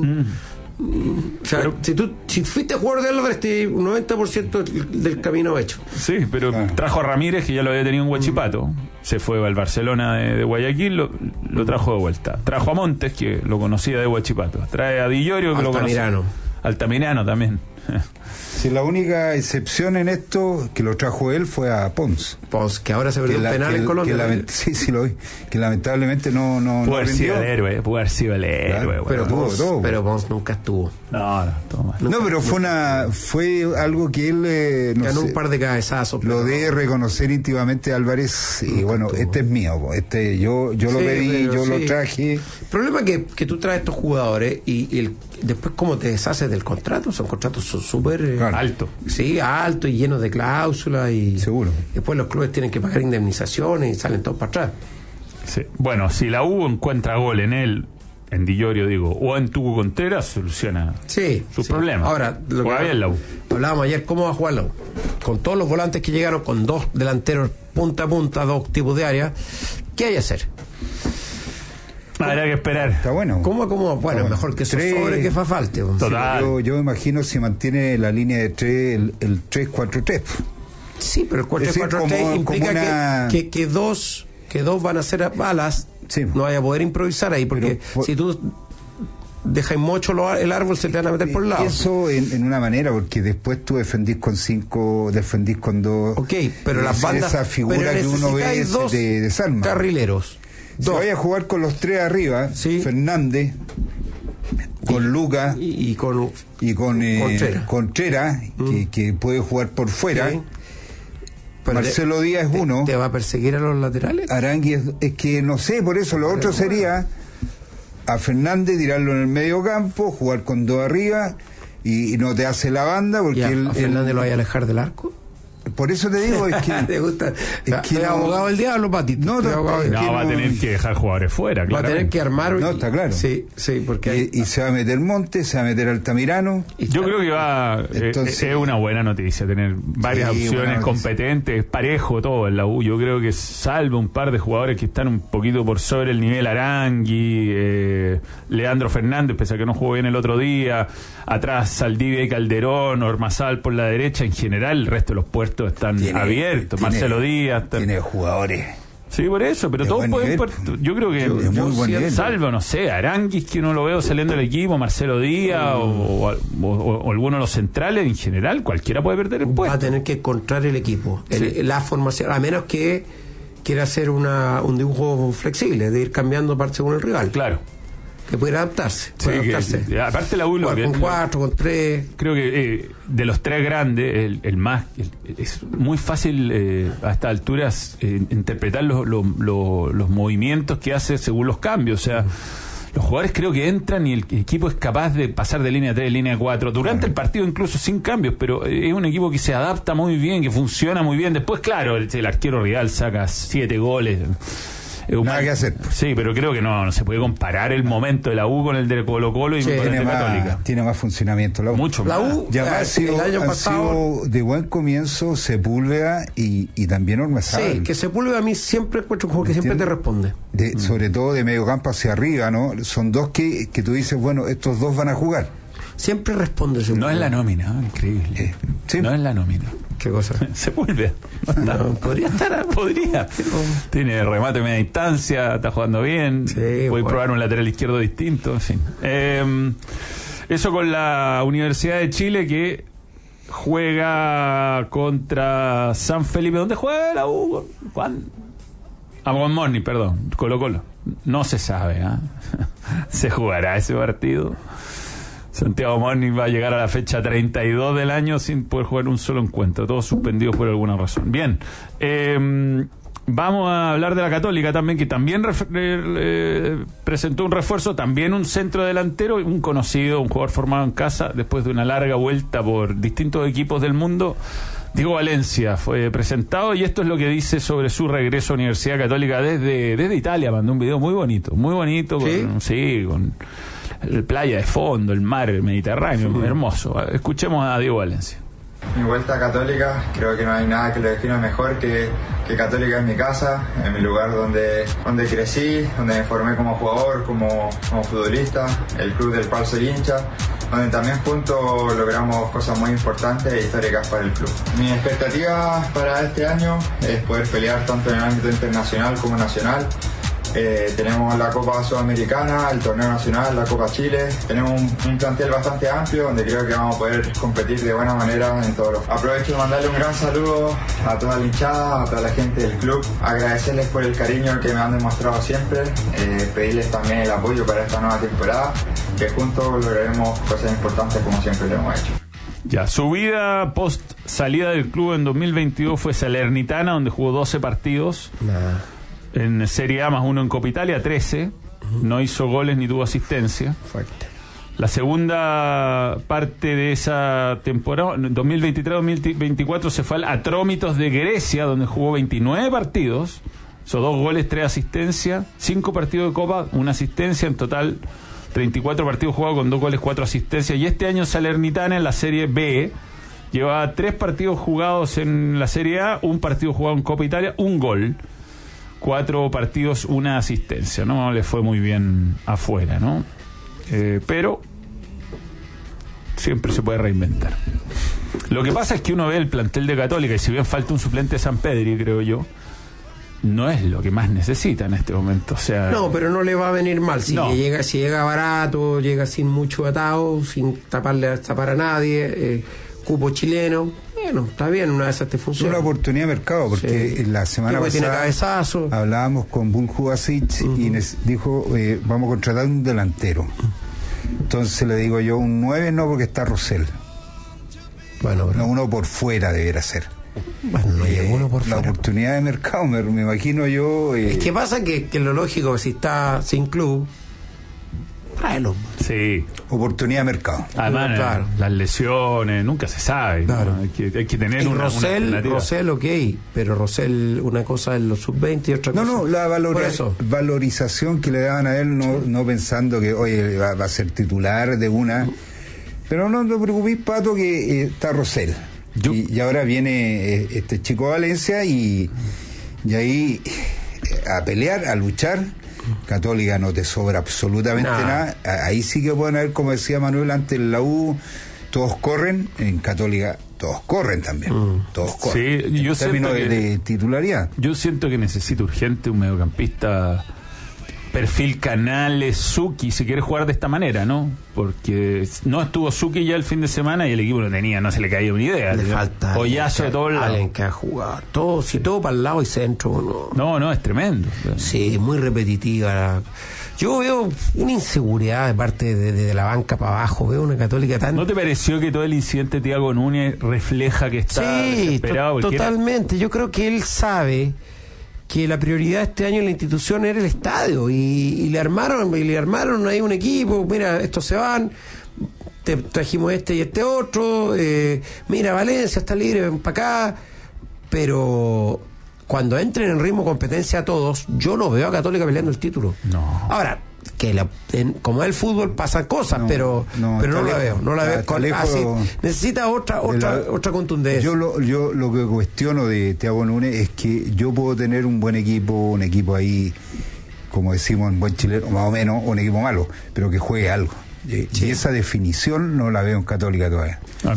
O sea, pero, si fuiste jugador de Álvarez, un 90% del camino hecho. Sí, pero trajo a Ramírez, que ya lo había tenido en Huachipato. Se fue al Barcelona de Guayaquil, lo trajo de vuelta. Trajo a Montes, que lo conocía de Huachipato. Trae a Di Iorio, que lo conocía. Altamirano también. Si la única excepción en esto que lo trajo él fue a Pons. Pons, que ahora se perdió un penal en Colombia. Sí, lo vi. Que lamentablemente no pudo haber sido el héroe, pudo haber sido el héroe. Claro, pero Pons nunca estuvo. No, pero fue algo que él ganó un par de cabezazos. Lo de reconocer íntimamente a Álvarez. Y bueno, este es mío. Yo lo pedí, yo lo traje. El problema es que tú traes estos jugadores y después cómo te deshaces del contrato. Son contratos súper alto. Sí, alto y llenos de cláusulas y seguro. Después los clubes tienen que pagar indemnizaciones y salen todos para atrás. Sí. Bueno, si la U encuentra gol en él, en Di Llorio digo, o en Tucu Contreras, soluciona sus problemas. Ahora, lo que bien la U. Hablábamos ayer, ¿cómo va a jugar la U? Con todos los volantes que llegaron, con 2 delanteros punta a punta, 2 tipos de área, ¿qué hay que hacer? Habrá que esperar. Está bueno. ¿Cómo? Bueno, mejor que eso sobre que fa falte. Total. Yo me imagino si mantiene la línea de 3, el 3-4-3. Sí, pero el 4-4-3 implica que dos van a ser balas. Sí. No vaya a poder improvisar ahí, porque si tú dejas mocho el árbol, se te van a meter por el lado. Eso en una manera, porque después tú defendís con 5, defendís con 2. Ok, pero las bandas. Esa figura que uno ve de desarma. Carrileros. Si vaya a jugar con los 3 arriba, Fernández, con Lucas y con Contreras, que puede jugar por fuera. Sí. Marcelo Díaz es uno. ¿Te va a perseguir a los laterales? Arangui es que no sé, por eso lo otro sería a Fernández tirarlo en el medio campo, jugar con 2 arriba y no te hace la banda porque ¿A Fernández lo vaya a alejar del arco? Por eso te digo, es que ¿te gusta? Es que abogado del diablo, Patito. No, va a tener que dejar jugadores fuera, claro. Va a tener que armar. No, está claro. Sí, porque y se va a meter Montes, se va a meter Altamirano. Yo creo que es una buena noticia tener varias opciones competentes, parejo todo en la U. Yo creo que salvo un par de jugadores que están un poquito por sobre el nivel, Arangui, Leandro Fernández, pese a que no jugó bien el otro día, atrás Saldivia y Calderón, Ormazal por la derecha, en general el resto de los puestos están abiertos. Marcelo Díaz tiene jugadores. Sí, por eso, pero todos pueden. Yo creo que salvo, no sé, Aranguis, que no lo veo saliendo del equipo, Marcelo Díaz o alguno de los centrales, en general, cualquiera puede perder el puesto. Va a tener que encontrar el equipo, la formación, a menos que quiera hacer un dibujo flexible, de ir cambiando parte según el rival. Claro. Que puede adaptarse. Aparte la U, con 4, con 3. Creo que de los 3 grandes, el más es muy fácil a estas alturas interpretar los movimientos que hace según los cambios. O sea, los jugadores creo que entran y el equipo es capaz de pasar de línea 3 a línea 4 durante el partido, incluso sin cambios, pero es un equipo que se adapta muy bien, que funciona muy bien. Después, claro, el arquero rival saca 7 goles. Nada que hacer. Sí, pero creo que no se puede comparar el momento de la U con el de Colo-Colo y con el de Católica. Tiene más funcionamiento la U. Mucho más. La U ha sido de buen comienzo Sepúlveda y también Ormazal. Sí, que Sepúlveda a mí siempre encuentro un juego que siempre te responde. Sobre todo de medio campo hacia arriba, ¿no? Son 2 que tú dices, bueno, estos 2 van a jugar. Siempre responde Sepúlveda. No es la nómina, increíble. Sí. No es la nómina. ¿Qué cosa? Sepúlveda. Podría estar. Podría. Tiene remate media distancia, está jugando bien. Sí, puede probar un lateral izquierdo distinto, en fin. Eso con la Universidad de Chile, que juega contra San Felipe. ¿Dónde juega la U? ¿Cuándo? Juan Morni, perdón. Colo-Colo. No se sabe, ¿Se jugará ese partido? Santiago Morni va a llegar a la fecha 32 del año sin poder jugar un solo encuentro, todos suspendidos por alguna razón. Bien, vamos a hablar de la Católica también, que también presentó un refuerzo, también un centro delantero, un conocido, un jugador formado en casa, después de una larga vuelta por distintos equipos del mundo. Diego Valencia fue presentado y esto es lo que dice sobre su regreso a Universidad Católica desde Italia. Mandó un video muy bonito, con playa de fondo, el mar, el Mediterráneo, hermoso. Escuchemos a Diego Valencia. Mi vuelta a Católica, creo que no hay nada que lo defina mejor que Católica es mi casa, es mi lugar donde crecí, donde me formé como jugador, como futbolista, el club del cual soy hincha, donde también juntos logramos cosas muy importantes e históricas para el club. Mi expectativa para este año es poder pelear tanto en el ámbito internacional como nacional. Tenemos la Copa Sudamericana, el Torneo Nacional, la Copa Chile. Tenemos un plantel bastante amplio donde creo que vamos a poder competir de buena manera en todos los... Aprovecho de mandarle un gran saludo a toda la hinchada, a toda la gente del club, agradecerles por el cariño que me han demostrado siempre, pedirles también el apoyo para esta nueva temporada, que juntos lograremos cosas importantes como siempre lo hemos hecho. Ya, su vida post salida del club en 2022 fue Salernitana, donde jugó 12 partidos. En Serie A más 1 en Copa Italia, 13. No hizo goles ni tuvo asistencia. Fuerte. La segunda parte de esa temporada, 2023-2024, se fue al Atrómitos de Grecia, donde jugó 29 partidos. Hizo 2 goles, 3 asistencias, 5 partidos de Copa, 1 asistencia, en total 34 partidos jugados con 2 goles, 4 asistencias. Y este año Salernitana en la Serie B lleva 3 partidos jugados en la Serie A, 1 partido jugado en Copa Italia, 1 gol, 4 partidos, 1 asistencia. No le fue muy bien afuera, ¿no? Pero siempre se puede reinventar. Lo que pasa es que uno ve el plantel de Católica, y si bien falta un suplente de San Pedri, creo yo, no es lo que más necesita en este momento. O sea, no, pero no le va a venir mal. Si no. llega barato, llega sin mucho atado, sin tapar a nadie, cupo chileno, bueno, está bien, una de esas te funciona. Es una oportunidad de mercado, porque la semana pasada hablábamos con Buljubasic y dijo, vamos a contratar un delantero. Entonces le digo yo, un 9 no, porque está Rosell. Bueno, pero... no, uno por fuera deberá ser. Bueno, no hay uno por la fuera. Oportunidad de mercado, me imagino yo. Es que pasa que lo lógico, si está sin club, tráelo. Sí. Oportunidad de mercado. Además, claro, las lesiones, nunca se sabe. Claro. ¿No? Hay que tener una Rosell, ok, pero Rosell, una cosa es los sub-20 y otra cosa. No, la valorización que le daban a él, no pensando que, oye, va a ser titular de una. Pero no te preocupes, Pato, que está Rosell. Y ahora viene este chico Valencia y ahí a pelear, a luchar. Católica no te sobra absolutamente nada. Ahí sí que pueden haber, como decía Manuel antes, en la U todos corren, en Católica todos corren también. Todos corren. Sí, yo en términos de titularidad. Yo siento que necesito urgente un mediocampista perfil Canales, Zucchi, si quiere jugar de esta manera, ¿no? Porque no estuvo Zucchi ya el fin de semana y el equipo no se le caía una idea. Le falta pollazo de todos lados. Alguien que ha jugado todo, si todo para el lado y centro. No, es tremendo. Sí, muy repetitiva. Yo veo una inseguridad de parte de la banca para abajo. Veo una Católica tan... ¿No te pareció que todo el incidente de Thiago Núñez refleja que está desesperado? Totalmente. Yo creo que él sabe que la prioridad este año en la institución era el estadio y le armaron ahí un equipo. Mira, estos se van, trajimos este y este otro, mira, Valencia está libre, ven para acá, pero cuando entren en ritmo competencia a todos, yo no veo a Católica peleando el título. No. Ahora, como es el fútbol pasan cosas, pero no la veo necesita otra contundencia. Yo lo que cuestiono de Thiago Núñez es que yo puedo tener un buen equipo, un equipo ahí, como decimos en buen chileno, más o menos, un equipo malo, pero que juegue algo. Y esa definición no la veo en Católica todavía.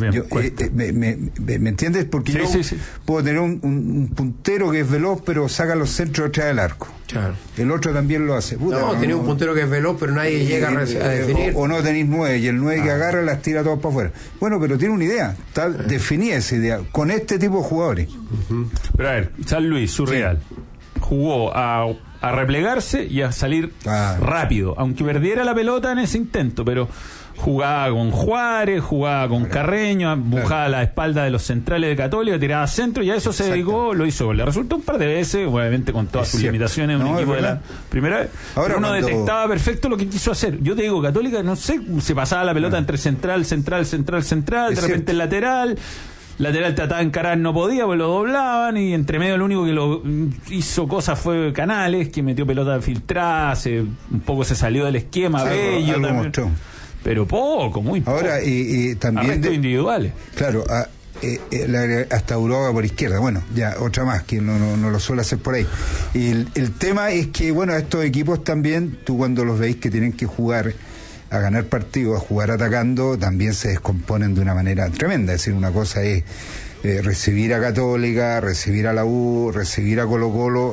¿Me entiendes? Porque yo puedo tener un puntero que es veloz, pero saca los centros atrás del arco. Claro. El otro también lo hace. Tenés un puntero que es veloz, pero nadie llega a definir. O no tenéis 9, y el 9 que agarra las tira todas para afuera. Bueno, pero tiene una idea. Definía esa idea con este tipo de jugadores. Pero a ver, San Luis, Surreal, jugó a replegarse y a salir rápido, aunque perdiera la pelota en ese intento, pero jugaba con Juárez, jugaba con Carreño, buscaba la espalda de los centrales de Católica, tiraba centro y a eso se dedicó, lo hizo. Le resultó un par de veces, obviamente con todas sus limitaciones, un equipo de la primera vez. Ahora uno detectaba perfecto lo que quiso hacer. Yo te digo, Católica, no sé, se pasaba la pelota entre central, de repente el lateral trataba de encarar, no podía, pues lo doblaban, y entre medio el único que lo hizo cosas fue Canales, que metió pelota filtrada, un poco se salió del esquema, Bello también, pero poco, muy poco. Ahora, también arrestos individuales. Claro, hasta Uruguay por izquierda, bueno, ya otra más, que no lo suele hacer por ahí. Y el tema es que, bueno, estos equipos también, tú cuando los veis que tienen que jugar a ganar partidos, a jugar atacando, también se descomponen de una manera tremenda. Es decir, una cosa es recibir a Católica, recibir a la U, recibir a Colo-Colo.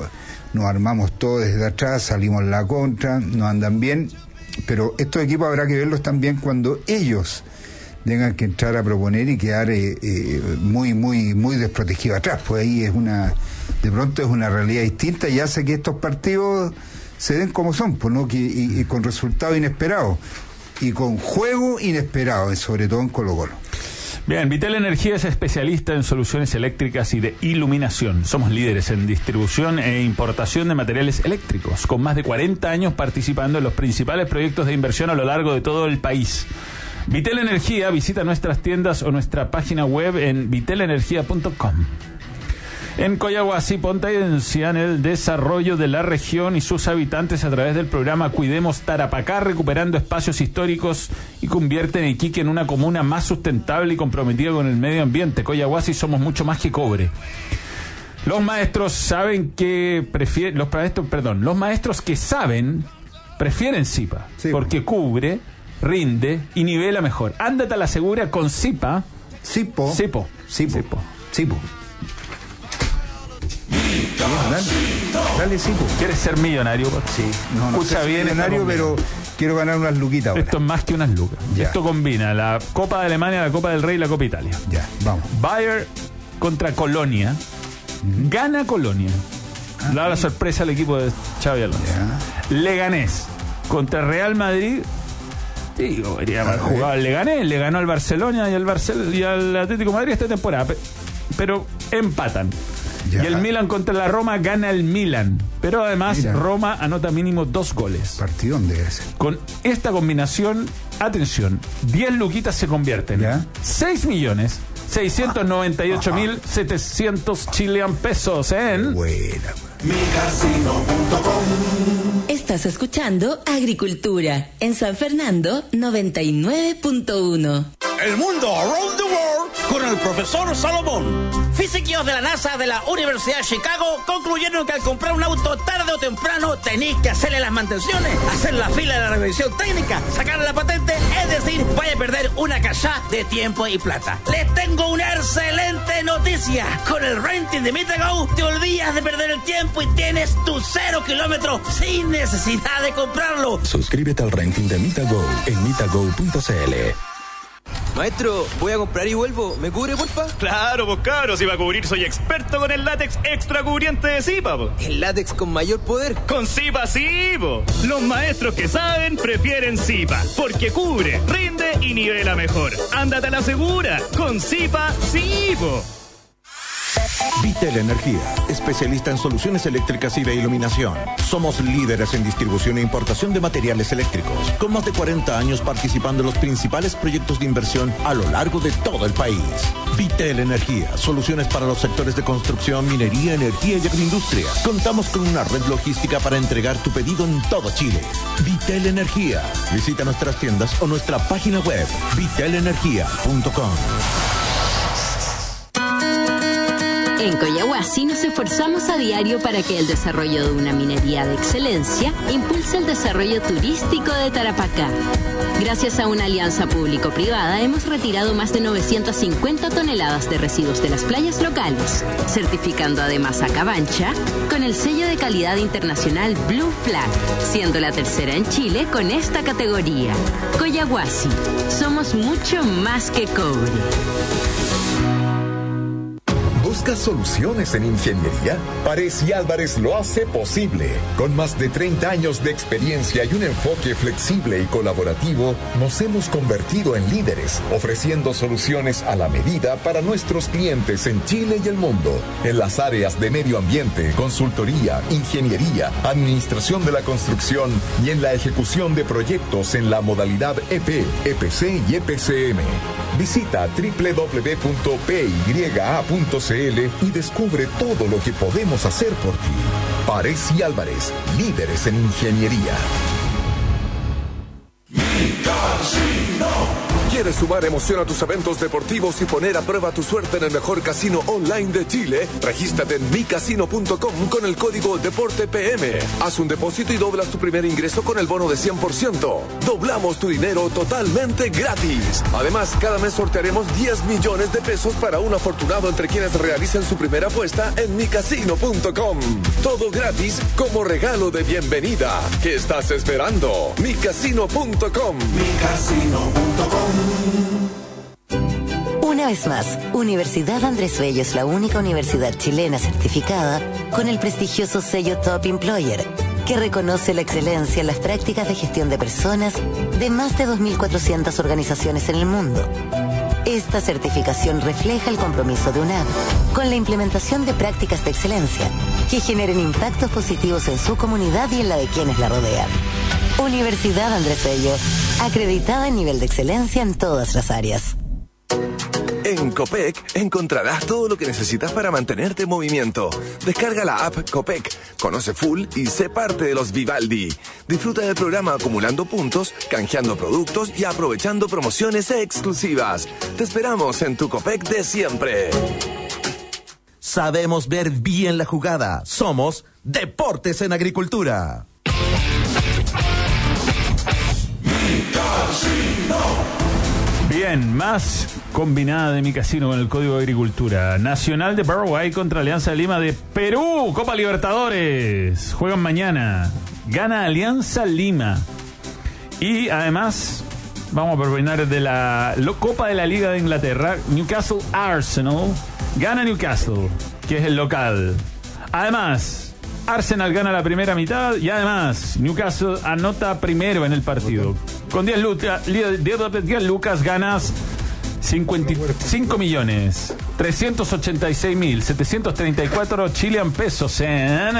nos armamos todo desde atrás, salimos en la contra, nos andan bien, pero estos equipos habrá que verlos también cuando ellos tengan que entrar a proponer y quedar muy desprotegidos atrás, pues ahí de pronto es una realidad distinta y hace que estos partidos se den como son, pues, ¿no? Y con resultados inesperados y con juego inesperado, sobre todo en Colo-Colo. Bien, Vitel Energía es especialista en soluciones eléctricas y de iluminación. Somos líderes en distribución e importación de materiales eléctricos, con más de 40 años participando en los principales proyectos de inversión a lo largo de todo el país. Vitel Energía, visita nuestras tiendas o nuestra página web en vitelenergia.com. En Coyahuasi potencian el desarrollo de la región y sus habitantes a través del programa Cuidemos Tarapacá, recuperando espacios históricos y convierten a Iquique en una comuna más sustentable y comprometida con el medio ambiente. Coyahuasi somos mucho más que cobre. Los maestros saben que los maestros que saben prefieren Zipa, sí, porque cubre, rinde y nivela mejor. Ándate a la segura con Zipa. Zipo. Dale, Zipo. ¿Quieres ser millonario? Sí. No escucha bien, millonario, pero quiero ganar unas luquitas ahora. Esto es más que unas lucas. Ya. Esto combina la Copa de Alemania, la Copa del Rey y la Copa Italia. Ya, vamos. Bayern contra Colonia. Gana Colonia. Da la sorpresa al equipo de Xabi Alonso. Leganés contra Real Madrid. Digo, debería haber jugado al Leganés. Le ganó al Barcelona y al Atlético de Madrid esta temporada. Pero empatan. Ya. Y el Milan contra la Roma gana el Milan. Pero además Roma anota mínimo 2 goles. Partidón debe ser. Con esta combinación, atención, 10 luquitas se convierten. 6.698.700 chilean pesos en... Buena. Micasino.com. Estás escuchando Agricultura en San Fernando 99.1. El mundo around the world con el profesor Salomón. Físicos de la NASA de la Universidad de Chicago concluyeron que al comprar un auto tarde o temprano tenéis que hacerle las mantenciones, hacer la fila de la revisión técnica, sacarle la patente, es decir, vaya a perder una cachá de tiempo y plata. Les tengo una excelente noticia. Con el renting de Mitago te olvidas de perder el tiempo y tienes tu 0 kilómetros sin necesidad de comprarlo. Suscríbete al renting de Mitago en mitago.cl. Maestro, voy a comprar y vuelvo. ¿Me cubre, porfa? Claro, pues cabros, si va a cubrir soy experto con el látex extra cubriente de Zipa, po. ¿El látex con mayor poder? Con Zipa, sí, po. Los maestros que saben prefieren Zipa, porque cubre, rinde y nivela mejor. Ándate a la segura, con Zipa, sí, po. Vitel Energía, especialista en soluciones eléctricas y de iluminación. Somos líderes en distribución e importación de materiales eléctricos, con más de 40 años participando en los principales proyectos de inversión a lo largo de todo el país. Vitel Energía, soluciones para los sectores de construcción, minería, energía y agroindustria. Contamos con una red logística para entregar tu pedido en todo Chile. Vitel Energía. Visita nuestras tiendas o nuestra página web, vitelenergia.com. En Coyahuasi nos esforzamos a diario para que el desarrollo de una minería de excelencia impulse el desarrollo turístico de Tarapacá. Gracias a una alianza público-privada hemos retirado más de 950 toneladas de residuos de las playas locales, certificando además a Cabancha con el sello de calidad internacional Blue Flag, siendo la tercera en Chile con esta categoría. Coyahuasi, somos mucho más que cobre. ¿Buscas soluciones en ingeniería? Pares y Álvarez lo hace posible. Con más de 30 años de experiencia y un enfoque flexible y colaborativo, nos hemos convertido en líderes, ofreciendo soluciones a la medida para nuestros clientes en Chile y el mundo. En las áreas de medio ambiente, consultoría, ingeniería, administración de la construcción y en la ejecución de proyectos en la modalidad EP, EPC y EPCM. Visita www.pya.cl y descubre todo lo que podemos hacer por ti. Pares y Álvarez, líderes en ingeniería. ¿Quieres sumar emoción a tus eventos deportivos y poner a prueba tu suerte en el mejor casino online de Chile? Regístrate en micasino.com con el código DEPORTEPM. Haz un depósito y doblas tu primer ingreso con el bono de 100%. Doblamos tu dinero totalmente gratis. Además, cada mes sortearemos 10 millones de pesos para un afortunado entre quienes realicen su primera apuesta en micasino.com. Todo gratis como regalo de bienvenida. ¿Qué estás esperando? micasino.com. Una vez más, Universidad Andrés Bello es la única universidad chilena certificada con el prestigioso sello Top Employer, que reconoce la excelencia en las prácticas de gestión de personas de más de 2.400 organizaciones en el mundo. Esta certificación refleja el compromiso de UNAM con la implementación de prácticas de excelencia que generen impactos positivos en su comunidad y en la de quienes la rodean. Universidad Andrés Bello, acreditada en nivel de excelencia en todas las áreas. En Copec encontrarás todo lo que necesitas para mantenerte en movimiento. Descarga la app Copec, conoce full y sé parte de los Vivaldi. Disfruta del programa acumulando puntos, canjeando productos y aprovechando promociones exclusivas. Te esperamos en tu Copec de siempre. Sabemos ver bien la jugada. Somos Deportes en Agricultura. Bien, más combinada de Mi Casino con el Código de Agricultura. Nacional de Paraguay contra Alianza de Lima de Perú. Copa Libertadores. Juegan mañana. Gana Alianza Lima. Y además, vamos a proponer de la Copa de la Liga de Inglaterra. Newcastle Arsenal. Gana Newcastle, que es el local. Además, Arsenal gana la primera mitad y además Newcastle anota primero en el partido. Con 10 lucas ganas 55.386.734 Chilean pesos en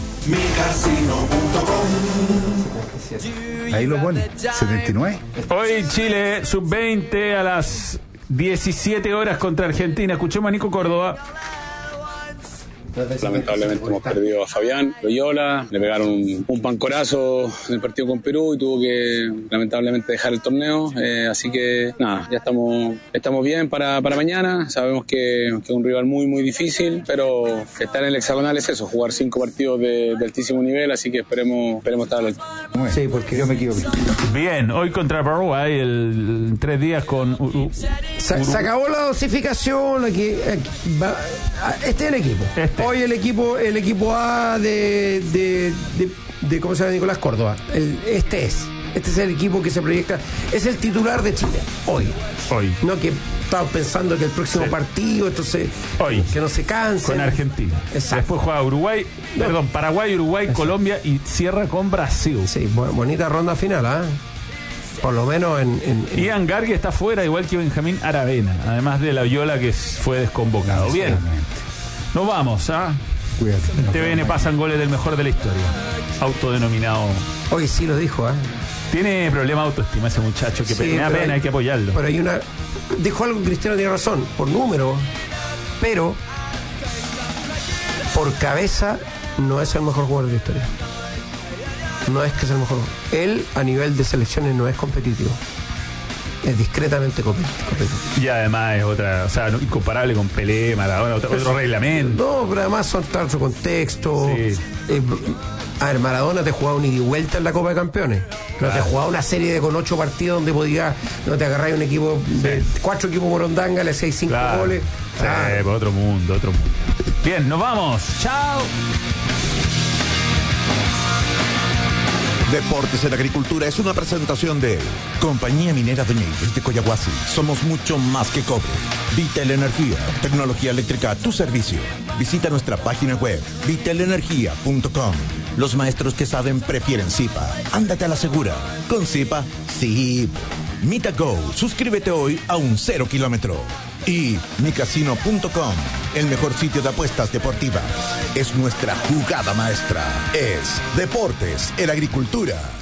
micasino.com. Ahí lo pone, 79. Hoy Chile sub-20 a las 17 horas contra Argentina. Escuchemos a Nico Córdoba. Lamentablemente hemos perdido a Fabián Loyola, le pegaron un pancorazo en el partido con Perú y tuvo que lamentablemente dejar el torneo, así que nada, ya estamos bien para mañana. Sabemos que es un rival muy muy difícil, pero estar en el hexagonal es eso, jugar 5 partidos de altísimo nivel, así que esperemos estar al... Sí, porque yo me equivoqué. Bien, hoy contra Paraguay, el 3 días con... Se acabó la dosificación, aquí va, este es el equipo. Hoy el equipo A de ¿cómo se llama? Nicolás Córdoba. Este es el equipo que se proyecta, es el titular de Chile hoy. No que estamos pensando que el próximo partido, entonces hoy que no se canse con Argentina. Exacto. Después juega Paraguay, Uruguay, Colombia y cierra con Brasil. Sí, bonita ronda final, ¿ah? Por lo menos Ian Gargue está fuera, igual que Benjamín Aravena, además de Loyola que fue desconvocado. Bien, nos vamos, ¿ah? Cuídate. En TVN pasan goles del mejor de la historia. Autodenominado. Hoy sí lo dijo, ¿ah? Tiene problema de autoestima ese muchacho, que me da pena, hay que apoyarlo. Pero dijo algo, Cristiano tiene razón, por número, pero por cabeza no es el mejor jugador de la historia. No es que sea el mejor. Él, a nivel de selecciones, no es competitivo. Es discretamente competitivo. Y además es otra, o sea, incomparable con Pelé, Maradona, otro reglamento. No, pero además son otro contexto. Sí. A ver, Maradona te jugaba un ida y vuelta en la Copa de Campeones. No te jugaba una serie con 8 partidos donde no te agarráis un equipo de 4 equipos morondanga, le hacéis 5 goles. Sí, otro mundo. Bien, nos vamos. Chao. Deportes en Agricultura es una presentación de Compañía Minera Doñiles de Coyahuasi. Somos mucho más que cobre. Vitel Energía, tecnología eléctrica a tu servicio. Visita nuestra página web vitelenergia.com. Los maestros que saben prefieren Zipa. Ándate a la segura. Con Zipa, sí. MitaGo, suscríbete hoy a un 0 kilómetro. Y micasino.com, el mejor sitio de apuestas deportivas. Es nuestra jugada maestra. Es Deportes en Agricultura.